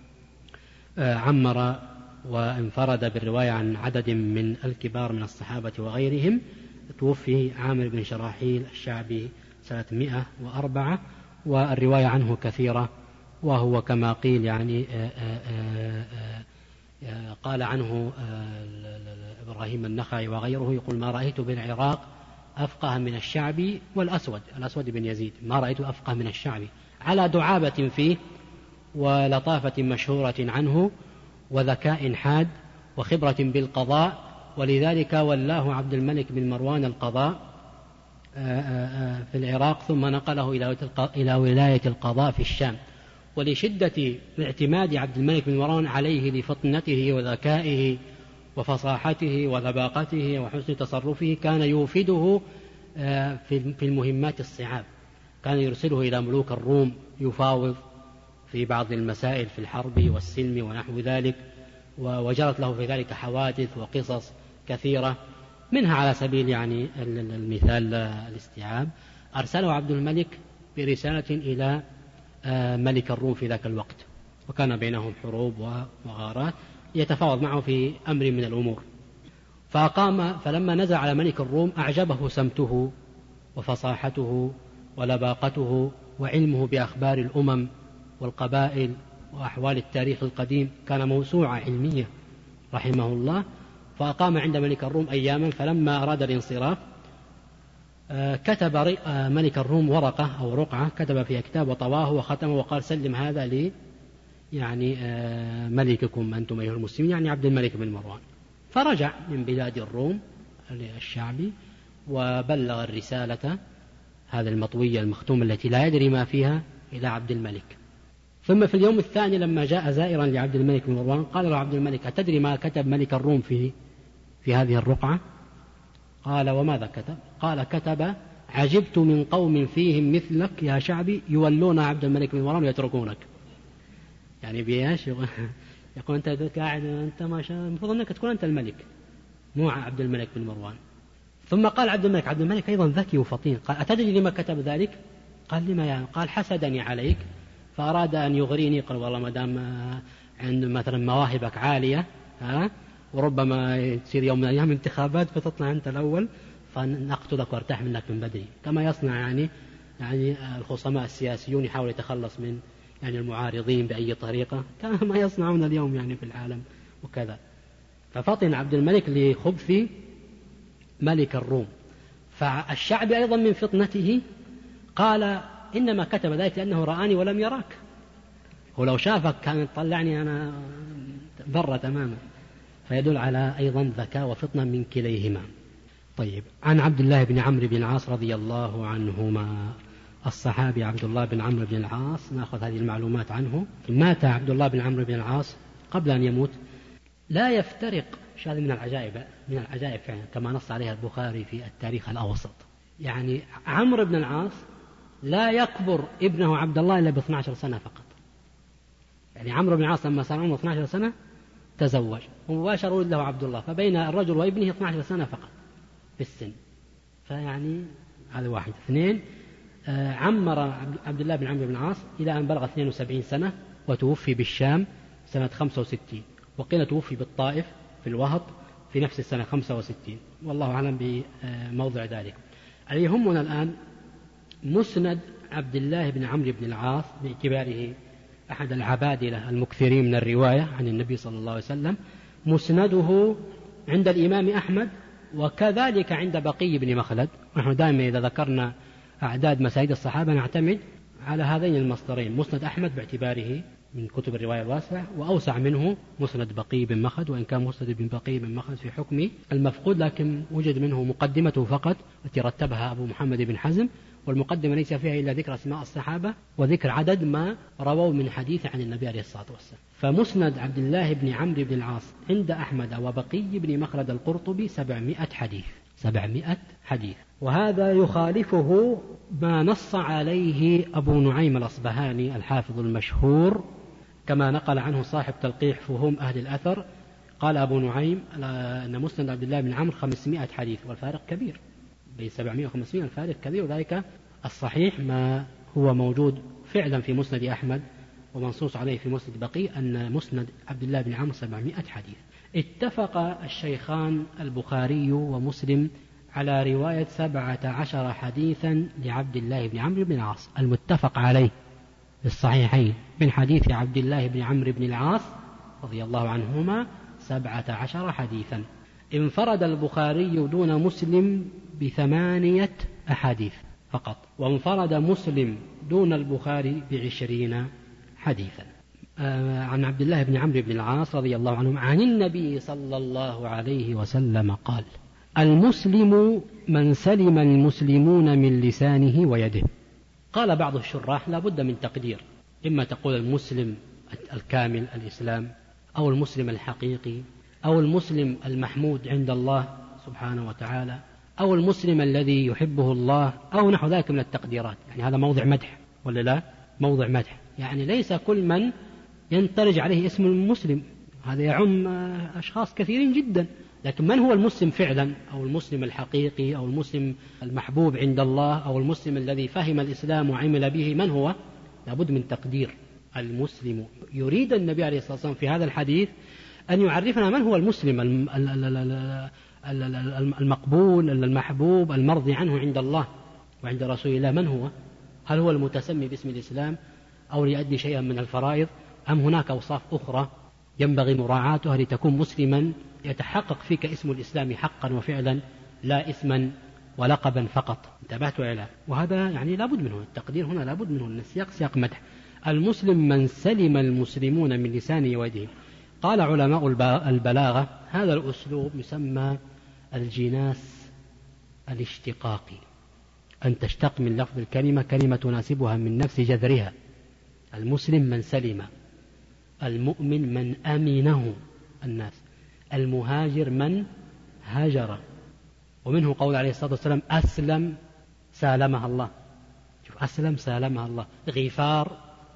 عمر وانفرد بالرواية عن عدد من الكبار من الصحابة وغيرهم. توفي عامر بن شراحيل الشعبي سنة مئة وأربعة، والرواية عنه كثيرة، وهو كما قيل يعني آآ آآ آآ قال عنه إبراهيم النخعي وغيره يقول ما رأيت بالعراق أفقه من الشعبي والأسود الأسود بن يزيد، ما رأيت أفقه من الشعبي، على دعابة فيه ولطافة مشهورة عنه وذكاء حاد وخبرة بالقضاء، ولذلك ولاه عبد الملك بن مروان القضاء في العراق ثم نقله إلى ولاية القضاء في الشام. ولشدة اعتماد عبد الملك بن مروان عليه لفطنته وذكائه وفصاحته ولباقته وحسن تصرفه كان يوفده في المهمات الصعاب، كان يرسله إلى ملوك الروم يفاوض في بعض المسائل في الحرب والسلم ونحو ذلك، وجرت له في ذلك حوادث وقصص كثيرة، منها على سبيل يعني المثال الاستيعاب أرسله عبد الملك برسالة إلى ملك الروم في ذاك الوقت، وكان بينهم حروب وغارات، يتفاوض معه في أمر من الأمور. فأقام فلما نزل على ملك الروم أعجبه سمته وفصاحته ولباقته وعلمه بأخبار الأمم والقبائل وأحوال التاريخ القديم، كان موسوعة علمية رحمه الله. فأقام عند ملك الروم أياما، فلما أراد الانصراف كتب ملك الروم ورقة أو رقعة كتب فيها كتاب وطواه وختمه وقال سلم هذا لي يعني ملككم أنتم أيها المسلمين، يعني عبد الملك بن مروان. فرجع من بلاد الروم الشعبي وبلغ الرسالة هذا المطوية المختومة التي لا يدري ما فيها إلى عبد الملك. ثم في اليوم الثاني لما جاء زائرا لعبد الملك بن مروان قال له عبد الملك أتدري ما كتب ملك الروم في في هذه الرقعة؟ قال وماذا كتب؟ قال كتب عجبت من قوم فيهم مثلك يا شعبي يولون عبد الملك بن مروان ويتركونك. يعني بياش يقول أنت قاعد أنت ما شاء المفروض أنك تكون أنت الملك مو عبد الملك بن مروان. ثم قال عبد الملك عبد الملك أيضا ذكي وفطين قال أتدري لما كتب ذلك؟ قال لما يعني؟ قال حسدني عليك فأراد أن يغريني، قال والله ما دام عند مثلا مواهبك عالية ها وربما تصير يوم من الأيام انتخابات فتطلع أنت الأول فنقتلك وارتاح منك من بدري، كما يصنع يعني يعني الخصماء السياسيون يحاول يتخلص من يعني المعارضين بأي طريقة كما ما يصنعون اليوم يعني في العالم وكذا. ففطن عبد الملك لخبث ملك الروم. فالشعبي أيضا من فطنته قال إنما كتب ذلك لأنه رآني ولم يراك، ولو شافك كان يطلعني أنا ذرة تماما، فيدل على أيضا ذكاء وفطنة من كليهما. طيب، عن عبد الله بن عمرو بن العاص رضي الله عنهما، الصحابي عبد الله بن عمرو بن العاص، نأخذ هذه المعلومات عنه. مات عبد الله بن عمرو بن العاص قبل أن يموت، لا يفترق، هذا من العجائب من العجائب فعلا كما نص عليها البخاري في التاريخ الأوسط. يعني عمرو بن العاص لا يكبر ابنه عبد الله إلا ب اثنتي عشرة سنة فقط، يعني عمرو بن العاص لما صار عمره اثنتي عشرة سنة تزوج ومباشر ولد له عبد الله، فبين الرجل وابنه اثنتي عشرة سنة فقط في السن. فيعني هذا واحد. اثنين، عمر عبد الله بن عمرو بن العاص إلى أن بلغ اثنين وسبعين سنة وتوفي بالشام سنة خمسة وستين، وقيل توفي بالطائف في الوهط في نفس السنة خمسة وستين، والله أعلم بموضع ذلك. اللي يهمنا الآن مسند عبد الله بن عمرو بن العاص باعتباره أحد العبادلة المكثرين من الرواية عن النبي صلى الله عليه وسلم. مسنده عند الإمام أحمد وكذلك عند بقي بن مخلد. ونحن دائما إذا ذكرنا أعداد مسانيد الصحابة نعتمد على هذين المصدرين، مسند أحمد باعتباره من كتب الرواية الواسعة، وأوسع منه مسند بقي بن مخلد، وإن كان مسند بن بقي بن مخلد في حكم المفقود لكن وجد منه مقدمته فقط التي رتبها أبو محمد بن حزم، والمقدمة ليس فيها إلا ذكر أسماء الصحابة وذكر عدد ما رووا من حديث عن النبي عليه الصلاة والسلام. فمسند عبد الله بن عمرو بن العاص عند أحمد وبقي بن مخلد القرطبي سبعمائة حديث، سبعمائة حديث. وهذا يخالفه ما نص عليه أبو نعيم الأصبهاني الحافظ المشهور كما نقل عنه صاحب تلقيح فهوم أهل الأثر. قال أبو نعيم أن مسند عبد الله بن عمرو خمسمائة حديث، والفارق كبير بين سبعمائة وخمسمائة، الفارق كبير. وذلك الصحيح ما هو موجود فعلا في مسند أحمد ومنصوص عليه في مسند بقي أن مسند عبد الله بن عمرو سبعمائة حديث. اتفق الشيخان البخاري ومسلم على رواية سبعة عشر حديثا لعبد الله بن عمرو بن العاص، المتفق عليه في الصحيحين من حديث عبد الله بن عمرو بن العاص رضي الله عنهما سبعة عشر حديثا. انفرد البخاري دون مسلم بثمانية أحاديث فقط، وانفرد مسلم دون البخاري بعشرين حديثا. آه عن عبد الله بن عمرو بن العاص رضي الله عنه عن النبي صلى الله عليه وسلم قال: المسلم من سلم المسلمون من لسانه ويده. قال بعض الشراح لا بد من تقدير، إما تقول المسلم الكامل الإسلام، أو المسلم الحقيقي، أو المسلم المحمود عند الله سبحانه وتعالى، أو المسلم الذي يحبه الله، أو نحو ذلك من التقديرات. يعني هذا موضع مدح ولا لا؟ موضع مدح، يعني ليس كل من ينطرج عليه اسم المسلم، هذا يعم أشخاص كثيرين جدا. لكن من هو المسلم فعلا، أو المسلم الحقيقي، أو المسلم المحبوب عند الله، أو المسلم الذي فهم الإسلام وعمل به، من هو؟ لابد من تقدير. المسلم يريد النبي عليه الصلاة والسلام في هذا الحديث أن يعرفنا من هو المسلم المقبول المحبوب المرضي عنه عند الله وعند رسول الله. من هو؟ هل هو المتسمي باسم الإسلام أو يؤدي شيئا من الفرائض، أم هناك أوصاف أخرى ينبغي مراعاتها لتكون مسلما يتحقق فيك اسم الإسلام حقا وفعلا، لا اسما ولقبا فقط. انتبهت إلى وهذا؟ يعني لابد منه التقدير هنا، لابد منه السياق سياق مدح. المسلم من سلم المسلمون من لسانه ويده. قال علماء البلاغة هذا الأسلوب يسمى الجناس الاشتقاقي، أن تشتق من لفظ الكلمة كلمة تناسبها من نفس جذرها. المسلم من سلم، المؤمن من أمنه الناس، المهاجر من هاجر. ومنه قول عليه الصلاة والسلام أسلم سالمها الله. شوف، أسلم سالمها الله. غفار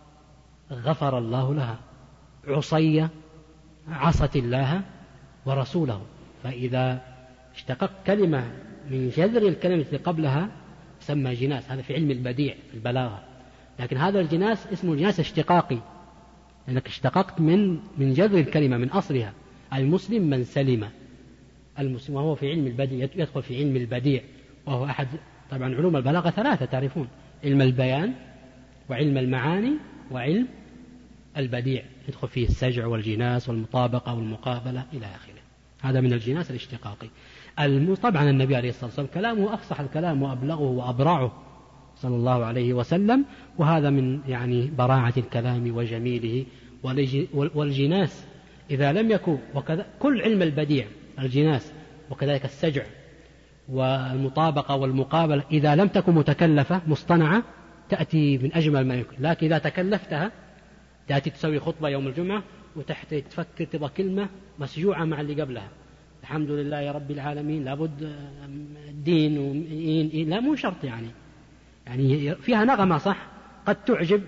غفر الله لها. عصية عصت الله ورسوله. فإذا اشتقق كلمة من جذر الكلمة التي قبلها سمى جناس، هذا في علم البديع في البلاغة. لكن هذا الجناس اسمه جناس اشتقاقي، لأنك اشتققت من من جذر الكلمة من أصلها. المسلم من سلم، المسلم وهو في علم البديع، يدخل في علم البديع، وهو أحد طبعا علوم البلاغة ثلاثة تعرفون: علم البيان وعلم المعاني وعلم البديع، يدخل فيه السجع والجناس والمطابقة والمقابلة إلى آخره. هذا من الجناس الاشتقاقي. طبعا النبي عليه الصلاة والسلام كلامه أفصح الكلام وأبلغه وأبرعه صلى الله عليه وسلم، وهذا من يعني براعة الكلام وجميله. والجناس إذا لم يكن، وكذا كل علم البديع الجناس، وكذلك السجع والمطابقة والمقابلة، إذا لم تكن متكلفة مصطنعة تأتي من أجمل ما يمكن. لكن إذا تكلفتها تأتي تسوي خطبة يوم الجمعة وتحت تفكر تبغى كلمة مسجوعة مع اللي قبلها. الحمد لله يا رب العالمين، لابد دين وإين، لا مو شرط يعني، يعني فيها نغمة صح قد تعجب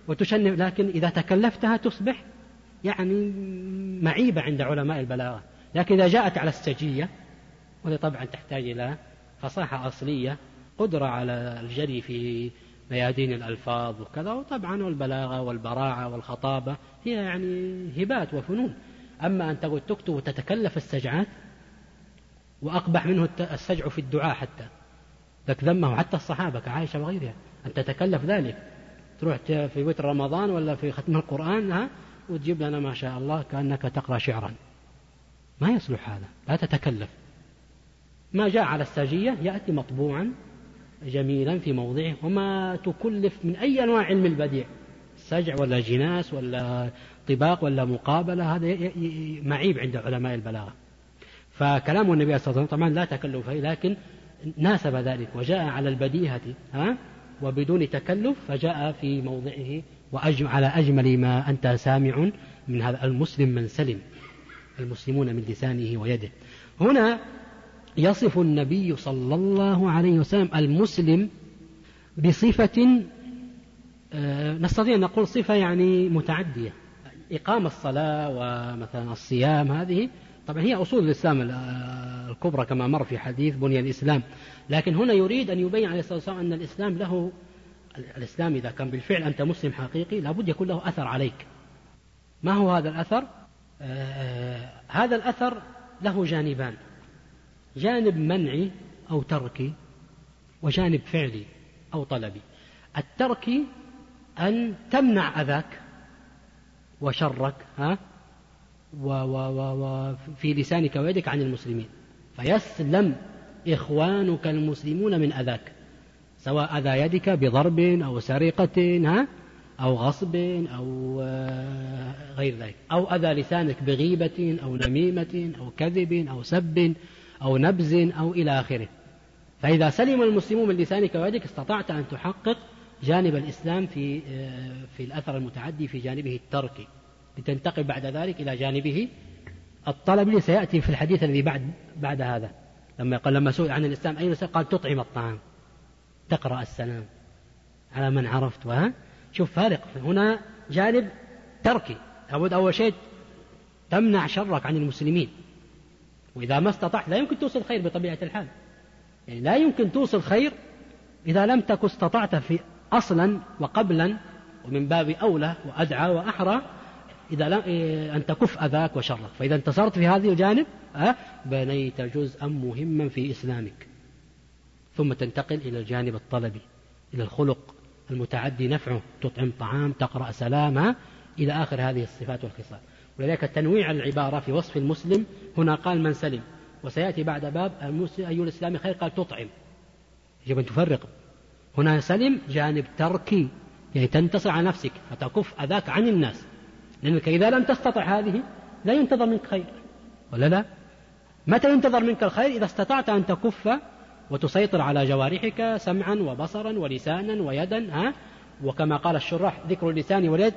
وتشنف، لكن إذا تكلفتها تصبح يعني معيبة عند علماء البلاغة. لكن إذا جاءت على السجية، وهي طبعا تحتاج إلى فصاحة أصلية، قدرة على الجري في ميادين الألفاظ وكذا، وطبعا والبلاغة والبراعة والخطابة هي يعني هبات وفنون. أما أن تقول تكتب وتتكلف السجعات، وأقبح منه السجع في الدعاء، حتى ذك ذمه حتى الصحابة كعائشة وغيرها، أن تتكلف ذلك، تروح في وتر رمضان ولا في ختم القرآن ها وتجيب لنا ما شاء الله كأنك تقرأ شعرا، ما يصلح هذا، لا تتكلف. ما جاء على السجية يأتي مطبوعا جميلا في موضعه، وما تكلف من أي أنواع علم البديع، سجع ولا جناس ولا طباق ولا مقابلة، هذا معيب عند علماء البلاغة. فكلام النبي صلى الله عليه وسلم طبعا لا تكلف فيه، لكن ناسب ذلك وجاء على البديهة ها وبدون تكلف، فجاء في موضعه وأجمع على أجمل ما أنت سامع من هذا. المسلم من سلم المسلمون من لسانه ويده. هنا يصف النبي صلى الله عليه وسلم المسلم بصفة نستطيع أن نقول صفة يعني متعدية. إقام الصلاة ومثلا الصيام، هذه طبعا هي أصول الإسلام الكبرى كما مر في حديث بني الإسلام، لكن هنا يريد أن يبين عليه الصلاة والسلام أن الإسلام له الإسلام إذا كان بالفعل أنت مسلم حقيقي لابد يكون له أثر عليك. ما هو هذا الأثر؟ آه هذا الأثر له جانبان، جانب منعي أو تركي، وجانب فعلي أو طلبي. التركي أن تمنع أذاك وشرك ها وفي لسانك ويدك عن المسلمين، فيسلم إخوانك المسلمون من أذاك، سواء أذى يدك بضرب أو سرقة ها أو غصب أو غير ذلك، أو أذى لسانك بغيبة أو نميمة أو كذب أو سب أو نبز أو إلى آخره. فإذا سلم المسلمون من لسانك ويدك استطعت أن تحقق جانب الإسلام في في الأثر المتعدي في جانبه التركي، لتنتقل بعد ذلك إلى جانبه الطلبي سيأتي في الحديث الذي بعد بعد هذا. لما قال لما سئل عن الإسلام أي الإسلام قال تطعم الطعام، تقرأ السلام على من عرفت. وها شوف فارق، هنا جانب تركي، لابد أول شيء تمنع شرك عن المسلمين، وإذا ما استطعت لا يمكن توصل خير بطبيعة الحال، يعني لا يمكن توصل خير إذا لم تكن استطعت في أصلا وقبلا، ومن باب أولى وأدعى وأحرى إذا لم أن تكف أذاك وشرك. فإذا انتصرت في هذه الجانب بنيت جزءا مهما في إسلامك، ثم تنتقل إلى الجانب الطلبي، إلى الخلق المتعدي نفعه، تطعم طعام، تقرأ سلام إلى آخر هذه الصفات والخصال. ولذلك تنويع العبارة في وصف المسلم، هنا قال من سلم، وسيأتي بعد باب المسلم أي الإسلام خير قال تطعم. يجب أن تفرق، هنا سلم جانب تركي، يعني تنتصر على نفسك فتكف أذاك عن الناس، لأنك إذا لم تستطع هذه لا ينتظر منك خير، ولا لا؟ متى ينتظر منك الخير؟ إذا استطعت أن تكف وتسيطر على جوارحك سمعا وبصرا ولسانا ويدا ها. وكما قال الشراح ذكر اللسان واليد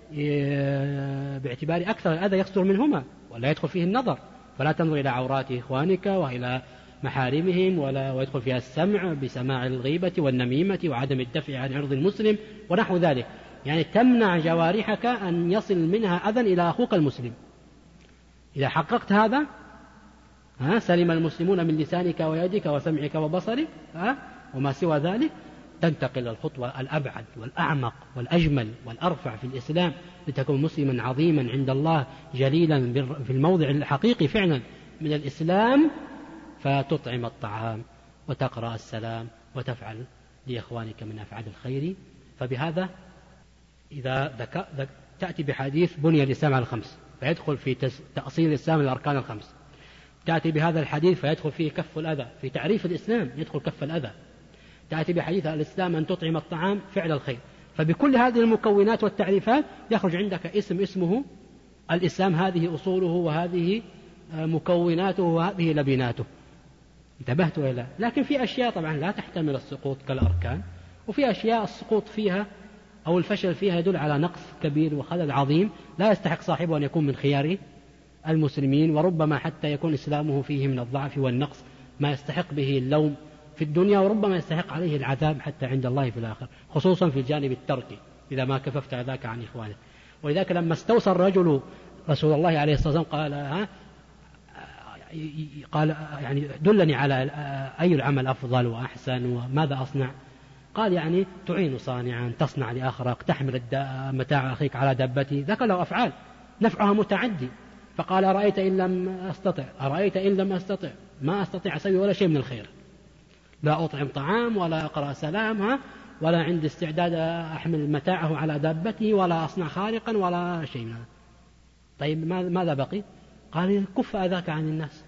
باعتبار أكثر الأذى يصدر منهما ولا يدخل فيه النظر، فلا تنظر إلى عورات إخوانك وإلى محارمهم، ولا ويدخل فيها السمع بسماع الغيبة والنميمة وعدم الدفع عن عرض المسلم ونحو ذلك، يعني تمنع جوارحك أن يصل منها أذى إلى أخوك المسلم. إذا حققت هذا ها سلم المسلمون من لسانك ويدك وسمعك وبصرك ها وما سوى ذلك، تنتقل الخطوة الأبعد والأعمق والأجمل والأرفع في الإسلام، لتكون مسلما عظيما عند الله جليلا في الموضع الحقيقي فعلا من الإسلام، فتطعم الطعام وتقرأ السلام وتفعل لإخوانك من أفعال الخير. فبهذا إذا ذك... ذك... تأتي بحديث بني الإسلام على الخمس فيدخل في تس... تأصيل الإسلام الأركان الخمس، تأتي بهذا الحديث فيدخل فيه كف الأذى، في تعريف الإسلام يدخل كف الأذى، تأتي بحديث الإسلام أن تطعم الطعام فعل الخير. فبكل هذه المكونات والتعريفات يخرج عندك اسم اسمه الإسلام، هذه أصوله وهذه مكوناته وهذه لبناته. انتبهت ولا؟ لكن في أشياء طبعا لا تحتمل السقوط كالأركان، وفي أشياء السقوط فيها أو الفشل فيها يدل على نقص كبير وخلل عظيم لا يستحق صاحبه أن يكون من خيار المسلمين، وربما حتى يكون إسلامه فيه من الضعف والنقص ما يستحق به اللوم في الدنيا، وربما يستحق عليه العذاب حتى عند الله في الآخر، خصوصا في الجانب التركي، إذا ما كففت ذاك عن إخوانك. ولذلك لما استوصى الرجل رسول الله عليه الصلاة والسلام قال ها قال يعني دلني على أي العمل أفضل وأحسن وماذا أصنع؟ قال يعني تعين صانعا، تصنع لآخرك، تحمل متاع أخيك على دابته. ذكر له أفعال نفعها متعدي. فقال أرأيت إن لم أستطع، أرأيت إن لم أستطع، ما أستطيع أسوي ولا شيء من الخير، لا أطعم طعام ولا أقرأ سلام ولا عندي استعداد أحمل متاعه على دابته ولا أصنع خارقا ولا شيء من هذا. طيب ماذا بقي؟ قال كف أذاك عن الناس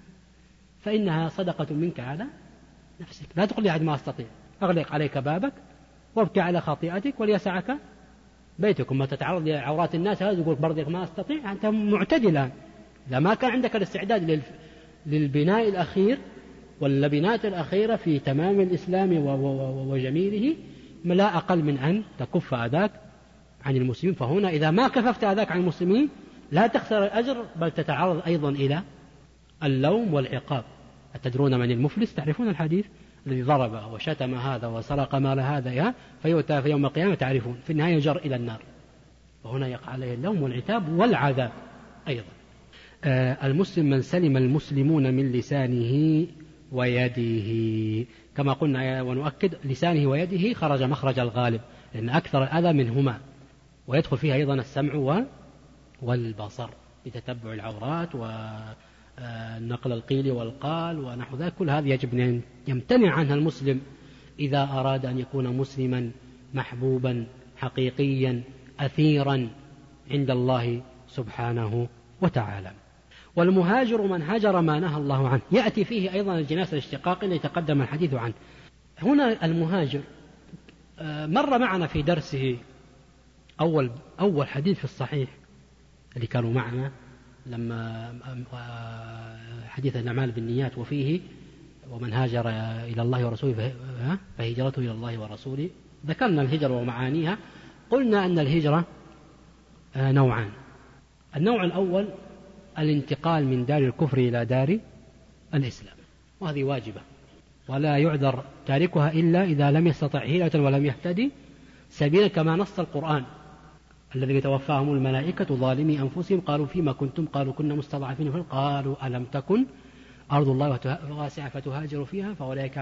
فإنها صدقة منك على نفسك. لا تقول لي عاد ما أستطيع، أغلق عليك بابك وابكي على خطيئتك وليسعك بيتك. ما تتعرض لعورات الناس هذا يقول برضك ما أستطيع، أنت معتدي الآن. إذا ما كان عندك الاستعداد للبناء الأخير واللبنات الأخيرة في تمام الإسلام وجميله، لا أقل من أن تكف أذاك عن المسلمين. فهنا إذا ما كففت أذاك عن المسلمين لا تخسر الأجر، بل تتعرض أيضا إلى اللوم والعقاب. أتدرون من المفلس؟ تعرفون الحديث الذي ضرب وشتم هذا وسرق مال هذا فيؤتى في يوم القيامة تعرفون، في النهاية يجر إلى النار. وهنا يقع عليه اللوم والعتاب والعذاب أيضا. آه المسلم من سلم المسلمون من لسانه ويده، كما قلنا ونؤكد لسانه ويده خرج مخرج الغالب، لأن أكثر الأذى منهما، ويدخل فيها أيضا السمع والبصر بتتبع العورات ونقل القيل والقال ونحو ذلك. كل هذا يجب أن يمتنع عنها المسلم إذا أراد أن يكون مسلما محبوبا حقيقيا أثيرا عند الله سبحانه وتعالى. والمهاجر من هاجر ما نهى الله عنه، يأتي فيه أيضا الجناس الاشتقاقي الذي تقدم الحديث عنه. هنا المهاجر مر معنا في درسه أول, أول حديث في الصحيح اللي كانوا معنا لما حديث الأعمال بالنيات، وفيه ومن هاجر إلى الله ورسوله فهجرته إلى الله ورسوله. ذكرنا الهجرة ومعانيها. قلنا أن الهجرة نوعان. النوع الأول الانتقال من دار الكفر إلى دار الإسلام، وهذه واجبة ولا يعذر تاركها إلا إذا لم يستطع حيلة ولم يهتدي سبيلا، كما نص القرآن الذي توفاهم الملائكة ظالمي أنفسهم قالوا فيما كنتم قالوا كنا مستضعفين في قالوا ألم تكن أرض الله واسعة فتهاجروا فيها فأولئك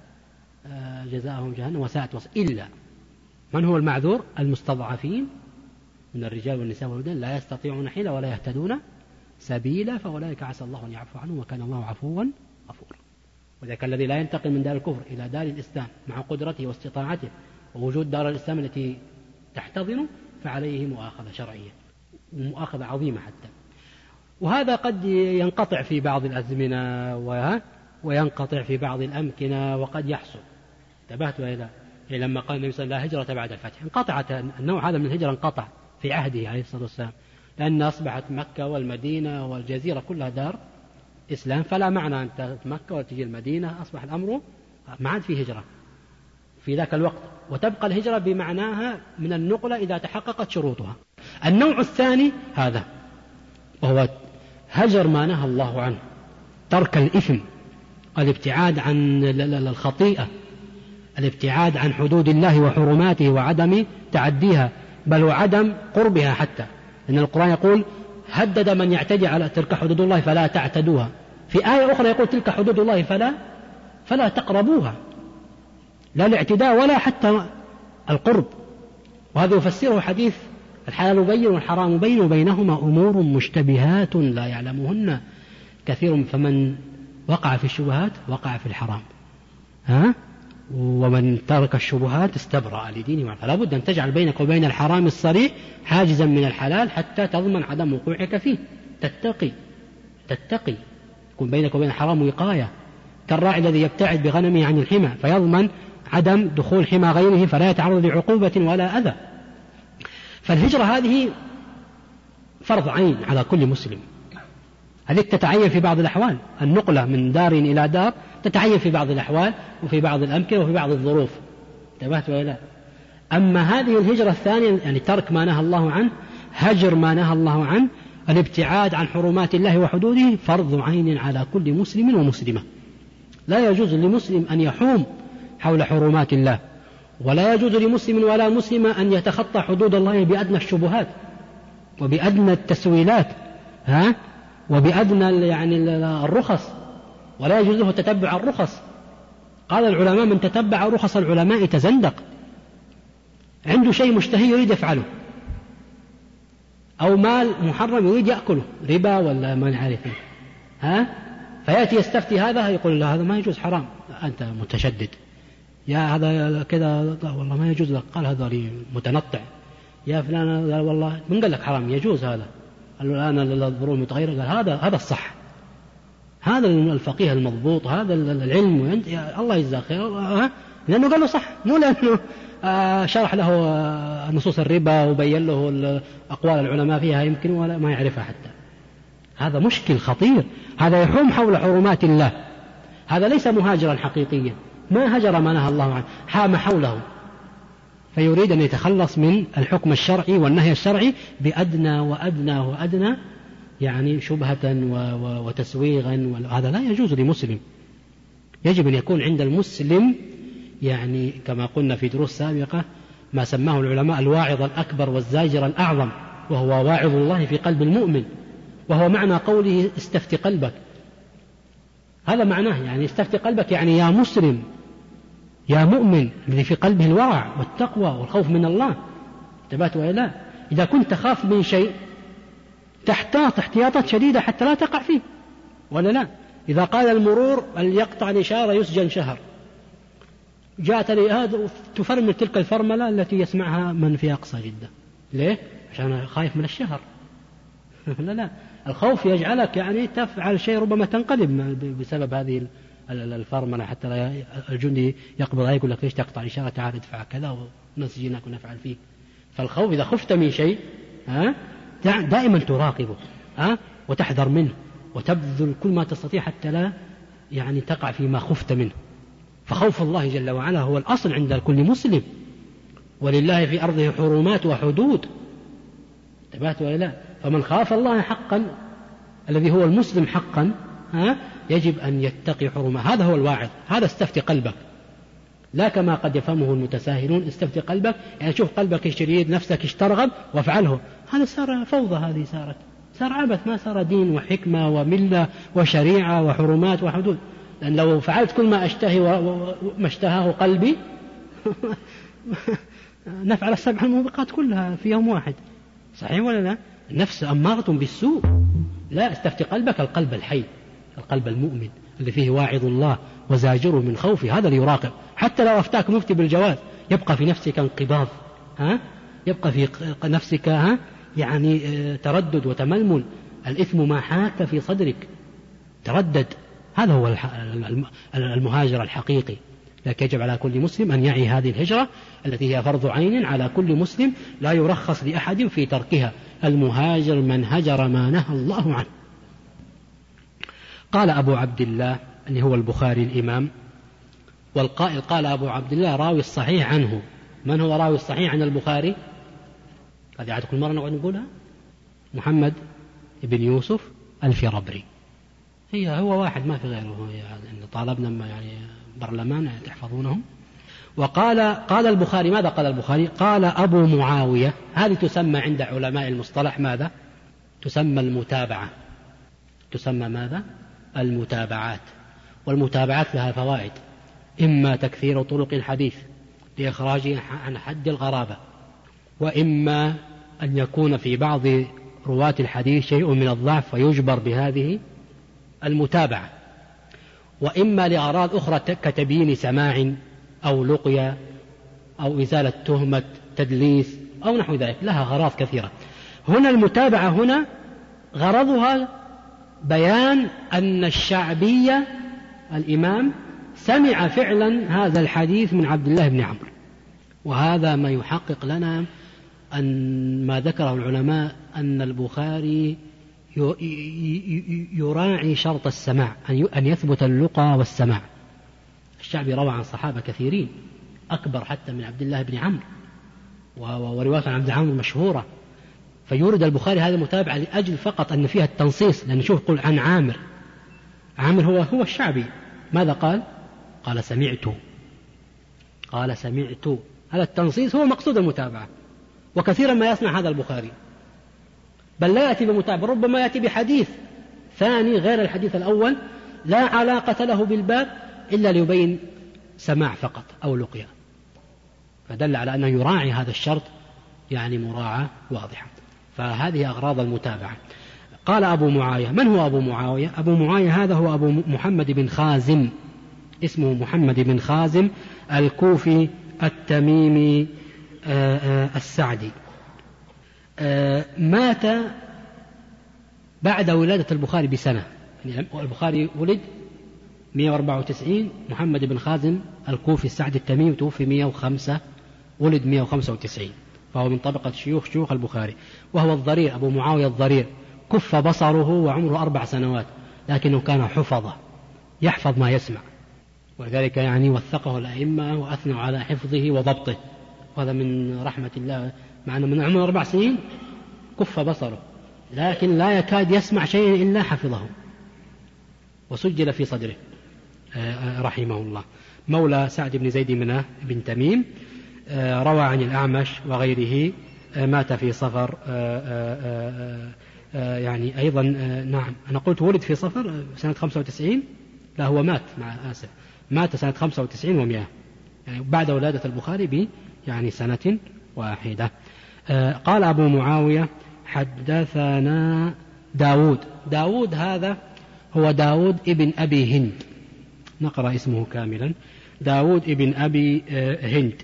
جزاءهم جهنم وساءت مصيرا. إلا من هو المعذور؟ المستضعفين من الرجال والنساء والولدان لا يستطيعون حيلة ولا يهتدون سبيلا فأولئك عسى الله أن يعفو عنهم وكان الله عفوا غفورا. وذلك الذي لا ينتقل من دار الكفر إلى دار الإسلام مع قدرته واستطاعته ووجود دار الإسلام التي تحتضنه فعليه مؤاخذة شرعية، مؤاخذة عظيمة حتى. وهذا قد ينقطع في بعض الأزمنة وينقطع في بعض الأمكنة وقد يحصل. انتبهت إلى لما قال النبي صلى الله عليه وسلم لا هجرة بعد الفتح، انقطعت النوع هذا من الهجرة، انقطع في عهده عليه الصلاة والسلام، لأن أصبحت مكة والمدينة والجزيرة كلها دار إسلام، فلا معنى أن تأتي مكة وتجي المدينة، أصبح الأمر ما عاد في هجرة في ذاك الوقت، وتبقى الهجرة بمعناها من النقلة إذا تحققت شروطها. النوع الثاني هذا وهو هجر ما نهى الله عنه، ترك الإثم، الابتعاد عن الخطيئة، الابتعاد عن حدود الله وحرماته وعدم تعديها بل وعدم قربها حتى، إن القرآن يقول هدد من يعتدي على تلك حدود الله فلا تعتدوها. في آية أخرى يقول تلك حدود الله فلا فلا تقربوها، لا الاعتداء ولا حتى القرب. وهذا يفسره حديث الحلال بين والحرام بين وبينهما أمور مشتبهات لا يعلمهن كثير فمن وقع في الشبهات وقع في الحرام، ها؟ ومن ترك الشبهات استبرأ لدينه. فلا بد أن تجعل بينك وبين الحرام الصريح حاجزا من الحلال حتى تضمن عدم وقوعك فيه، تتقي تتقي يكون بينك وبين الحرام وقاية، كالراعي الذي يبتعد بغنمه عن الحمى فيضمن عدم دخول حمى غيره فلا يتعرض لعقوبة ولا أذى. فالهجرة هذه فرض عين على كل مسلم، هذه تتعين في بعض الأحوال، النقلة من دار إلى دار تتعين في بعض الأحوال وفي بعض الأمكنة وفي بعض الظروف. انتبهت ولا لا؟ أما هذه الهجرة الثانية يعني ترك ما نهى الله عنه، هجر ما نهى الله عنه، الابتعاد عن حرمات الله وحدوده، فرض عين على كل مسلم ومسلمة. لا يجوز لمسلم أن يحوم حول حرمات الله ولا يجوز لمسلم ولا مسلمة أن يتخطى حدود الله بأدنى الشبهات وبأدنى التسويلات ها وبأدنى يعني الرخص، ولا يجوز له تتبع الرخص. قال العلماء من تتبع رخص العلماء تزندق. عنده شيء مشتهي يريد يفعله، أو مال محرم يريد يأكله، ربا ولا ما نعرف ها، فيأتي يستفتي هذا يقول له هذا ما يجوز حرام، أنت متشدد، يا هذا كذا والله ما يجوز لك، قال هذا لي متنطع، يا فلان والله من قال لك حرام يجوز هذا، قال له الآن الظروف متغيرة، قال هذا هذا الصح، هذا الفقيه المضبوط، هذا العلم، وانت الله يجزاه خير، لأنه قال له صح، مو لأنه شرح له نصوص الربا وبين له أقوال العلماء فيها يمكن ولا ما يعرفها حتى. هذا مشكل خطير، هذا يحوم حول حرمات الله، هذا ليس مهاجرا حقيقيا، ما هجر ما نهى الله عنه، حام حوله، فيريد أن يتخلص من الحكم الشرعي والنهي الشرعي بأدنى وأدنى وأدنى يعني شبهة وتسويغا، وهذا لا يجوز لمسلم. يجب أن يكون عند المسلم يعني كما قلنا في دروس سابقة ما سماه العلماء الواعظ الأكبر والزاجر الأعظم، وهو واعظ الله في قلب المؤمن، وهو معنى قوله استفت قلبك، هذا معناه يعني استفت قلبك يعني يا مسلم يا مؤمن الذي في قلبه الورع والتقوى والخوف من الله تبات وإله، إذا كنت تخاف من شيء تحتاط احتياطات شديدة حتى لا تقع فيه ولا لا. إذا قال المرور يقطع الإشارة يسجن شهر، جاءت لي هذا تفرمل تلك الفرملة التي يسمعها من في أقصى جدة، ليه؟ عشان خايف من الشهر لا لا، الخوف يجعلك يعني تفعل شيء ربما تنقلب بسبب هذه الفرملة، حتى لا الجندي يقبض عليك يقول لك ليش تقطع الإشارة، تعال ادفع كذا ونسجنك ونفعل فيك. فالخوف إذا خفت من شيء ها دائما تراقبه ها وتحذر منه وتبذل كل ما تستطيع حتى لا يعني تقع فيما خفت منه. فخوف الله جل وعلا هو الأصل عند كل مسلم، ولله في أرضه حرمات وحدود تبات وإله، فمن خاف الله حقا الذي هو المسلم حقا ها يجب أن يتقي حرمه. هذا هو الواعظ، هذا استفتي قلبك، لا كما قد يفهمه المتساهلون استفتي قلبك يعني شوف قلبك ايش يريد، نفسك ايش ترغب وافعله. هذا صار فوضى، هذه صارت صار عبث، ما صار دين وحكمة وملة وشريعة وحرمات وحدود. لأن لو فعلت كل ما أشتهي وما اشتهاه قلبي نفعل السبع الموبقات كلها في يوم واحد، صحيح ولا لا؟ النفس أمارة بالسوء. لا، استفتي قلبك القلب الحي، القلب المؤمن اللي فيه واعظ الله وزاجره من خوفه، هذا اللي يراقب. حتى لو أفتاك مفتي بالجواز يبقى في نفسك انقباض ها، يبقى في نفسك ها يعني تردد وتململ، الإثم ما حاك في صدرك تردد. هذا هو المهاجر الحقيقي. لكن يجب على كل مسلم أن يعي هذه الهجرة التي هي فرض عين على كل مسلم، لا يرخص لأحد في تركها. المهاجر من هجر ما نهى الله عنه. قال أبو عبد الله اللي هو البخاري الإمام، والقائل قال أبو عبد الله راوي الصحيح عنه. من هو راوي الصحيح عن البخاري؟ هذه عاد كل مرة نقعد نقولها، محمد بن يوسف الفربري، هي هو واحد ما في غيره، يعني طالبنا يعني برلمان تحفظونهم. وقال قال البخاري، ماذا قال البخاري؟ قال أبو معاوية، هذه تسمى عند علماء المصطلح ماذا؟ تسمى المتابعة. تسمى ماذا؟ المتابعات. والمتابعات لها فوائد، إما تكثير طرق الحديث لإخراجه عن حد الغرابة، وإما أن يكون في بعض رواة الحديث شيء من الضعف فيجبر بهذه المتابعة، وإما لأغراض أخرى كتبيين سماع أو لقيا أو إزالة تهمة تدليس أو نحو ذلك، لها أغراض كثيرة. هنا المتابعة هنا غرضها بيان أن الشعبية الإمام سمع فعلا هذا الحديث من عبد الله بن عمرو، وهذا ما يحقق لنا أن ما ذكره العلماء أن البخاري يراعي شرط السماع، أن يثبت اللقى والسماع. الشعبي روى عن صحابة كثيرين أكبر حتى من عبد الله بن عمرو، ورواية عن عبد عمرو مشهورة، فيورد البخاري هذه المتابعة لأجل فقط أن فيها التنصيص. لأن شوف قل عن عامر، عامر هو هو الشعبي، ماذا قال؟ قال سمعت، قال سمعت. هذا التنصيص هو مقصود المتابعة، وكثيرا ما يصنع هذا البخاري، بل لا يأتي بمتابعة، ربما يأتي بحديث ثاني غير الحديث الأول لا علاقة له بالباب إلا ليبين سماع فقط أو لقيا، فدل على أنه يراعي هذا الشرط يعني مراعاة واضحة. فهذه أغراض المتابعة. قال أبو معاوية. من هو أبو معاوية؟ أبو معاوية هذا هو أبو محمد بن خازم، اسمه محمد بن خازم الكوفي التميمي السعدي. مات بعد ولادة البخاري بسنة، يعني البخاري ولد مئة وأربعة وتسعين، محمد بن خازم الكوفي السعدي التميمي توفي مئة وخمسة، ولد مئة وخمسة وتسعين، فهو من طبقة شيوخ شيوخ البخاري. وهو الضرير، أبو معاوية الضرير، كف بصره وعمره أربع سنوات، لكنه كان حفظه يحفظ ما يسمع، ولذلك يعني وثقه الأئمة وأثنوا على حفظه وضبطه، وهذا من رحمة الله، مع أنه من عمر أربع سنين كف بصره، لكن لا يكاد يسمع شيئا إلا حفظه وسجل في صدره رحمه الله. مولى سعد بن زيد منه بن تميم، روى عن الأعمش وغيره، مات في صفر، يعني أيضا نعم أنا قلت ولد في صفر سنة خمسة وتسعين، لا هو مات مع آسف مات سنة خمسة وتسعين ومئة، يعني بعد ولادة البخاري ب يعني سنة واحدة. قال أبو معاوية حدثنا داود. داود هذا هو داود ابن أبي هند، نقرأ اسمه كاملا، داود ابن أبي هند،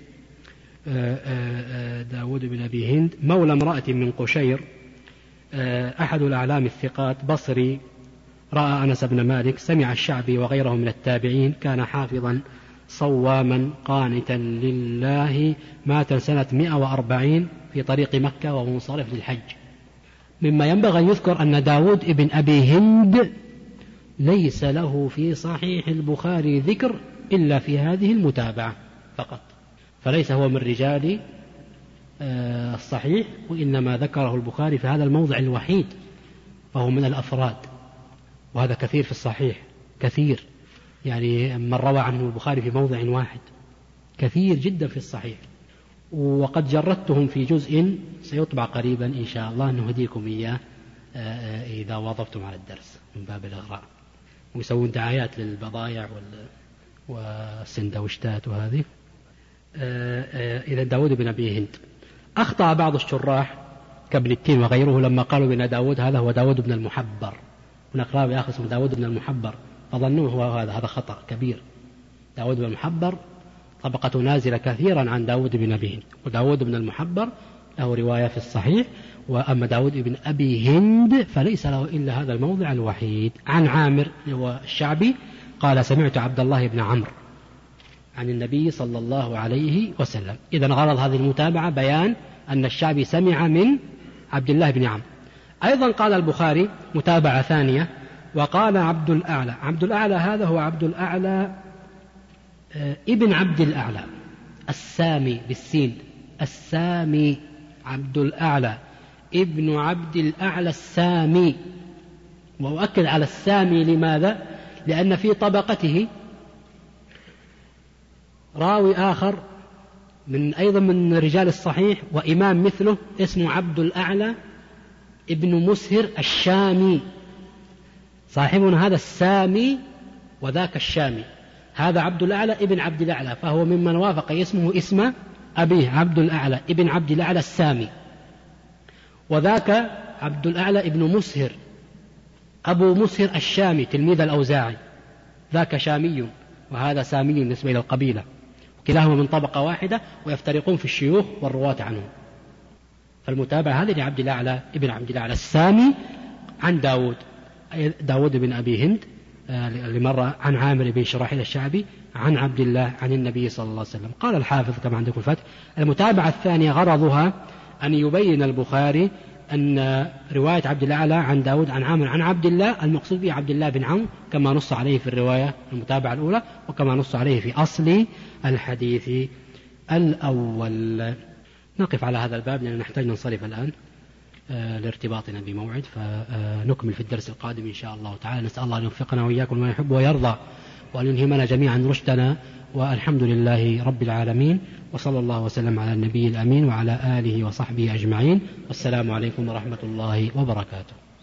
داود بن أبي هند مولى امرأة من قشير، أحد الأعلام الثقات، بصري، رأى أنس بن مالك، سمع الشعبي وغيره من التابعين، كان حافظا صواما قانتا لله، مات سنة مئة وأربعين في طريق مكة وهو منصرف للحج. مما ينبغي أن يذكر أن داود ابن أبي هند ليس له في صحيح البخاري ذكر إلا في هذه المتابعة فقط، فليس هو من رجال الصحيح، وإنما ذكره البخاري في هذا الموضع الوحيد، فهو من الأفراد، وهذا كثير في الصحيح، كثير يعني من روى عنه البخاري في موضع واحد كثير جدا في الصحيح. وقد جردتهم في جزء سيطبع قريبا إن شاء الله، نهديكم إياه إذا واظبتم على الدرس من باب الإغراء، ويسوون دعايات للبضائع والسندوشتات وهذه. إذا داود بن أبي هند. أخطأ بعض الشراح كابن التين وغيره لما قالوا بأن داود هذا هو داود بن المحبر، هناك راوي آخر اسمه داود بن المحبر، فظنوه هو هذا. هذا خطأ كبير. داود بن المحبر طبقة نازلة كثيرا عن داود بن أبي هند، وداود بن المحبر له رواية في الصحيح، وأما داود بن أبي هند فليس له إلا هذا الموضع الوحيد. عن عامر هو الشعبي قال سمعت عبد الله بن عمرو عن النبي صلى الله عليه وسلم. إذن غرض هذه المتابعة بيان أن الشعبي سمع من عبد الله بن عمرو. أيضا قال البخاري متابعة ثانية، وقال عبد الأعلى. عبد الأعلى هذا هو عبد الأعلى ابن عبد الأعلى السامي بالسين، السامي، عبد الأعلى ابن عبد الأعلى السامي. وأؤكد على السامي لماذا؟ لأن في طبقته راوي آخر من أيضا من رجال الصحيح وإمام مثله اسمه عبد الأعلى ابن مسهر الشامي، صاحبنا هذا السامي وذاك الشامي. هذا عبد الأعلى ابن عبد الأعلى، فهو ممن وافق اسمه اسم أبيه عبد الأعلى ابن عبد الأعلى السامي، وذاك عبد الأعلى ابن مسهر أبو مسهر الشامي تلميذ الأوزاعي، ذاك شامي وهذا سامي بالنسبة إلى القبيلة، وكلاهما من طبقة واحدة ويفترقون في الشيوخ والرواة عنهم. فالمتابعة هذه لعبد الأعلى ابن عبد الأعلى السامي عن داود داود بن أبي هند لمرة عن عامر بن شراحيل الشعبي عن عبد الله عن النبي صلى الله عليه وسلم. قال الحافظ كما عندكم الفتح المتابعة الثانية غرضها أن يبين البخاري أن رواية عبد الأعلى عن داود عن عامر عن عبد الله المقصود به عبد الله بن عون كما نص عليه في الرواية المتابعة الأولى، وكما نص عليه في أصل الحديث الأول. نقف على هذا الباب لأننا نحتاج ننصرف الآن آه لارتباطنا بموعد، فنكمل في الدرس القادم إن شاء الله تعالى. نسأل الله أن يوفقنا وإياكم ما يحب ويرضى، وأن يلهمنا جميعا رشدنا، والحمد لله رب العالمين، وصلى الله وسلم على النبي الأمين وعلى آله وصحبه أجمعين، والسلام عليكم ورحمة الله وبركاته.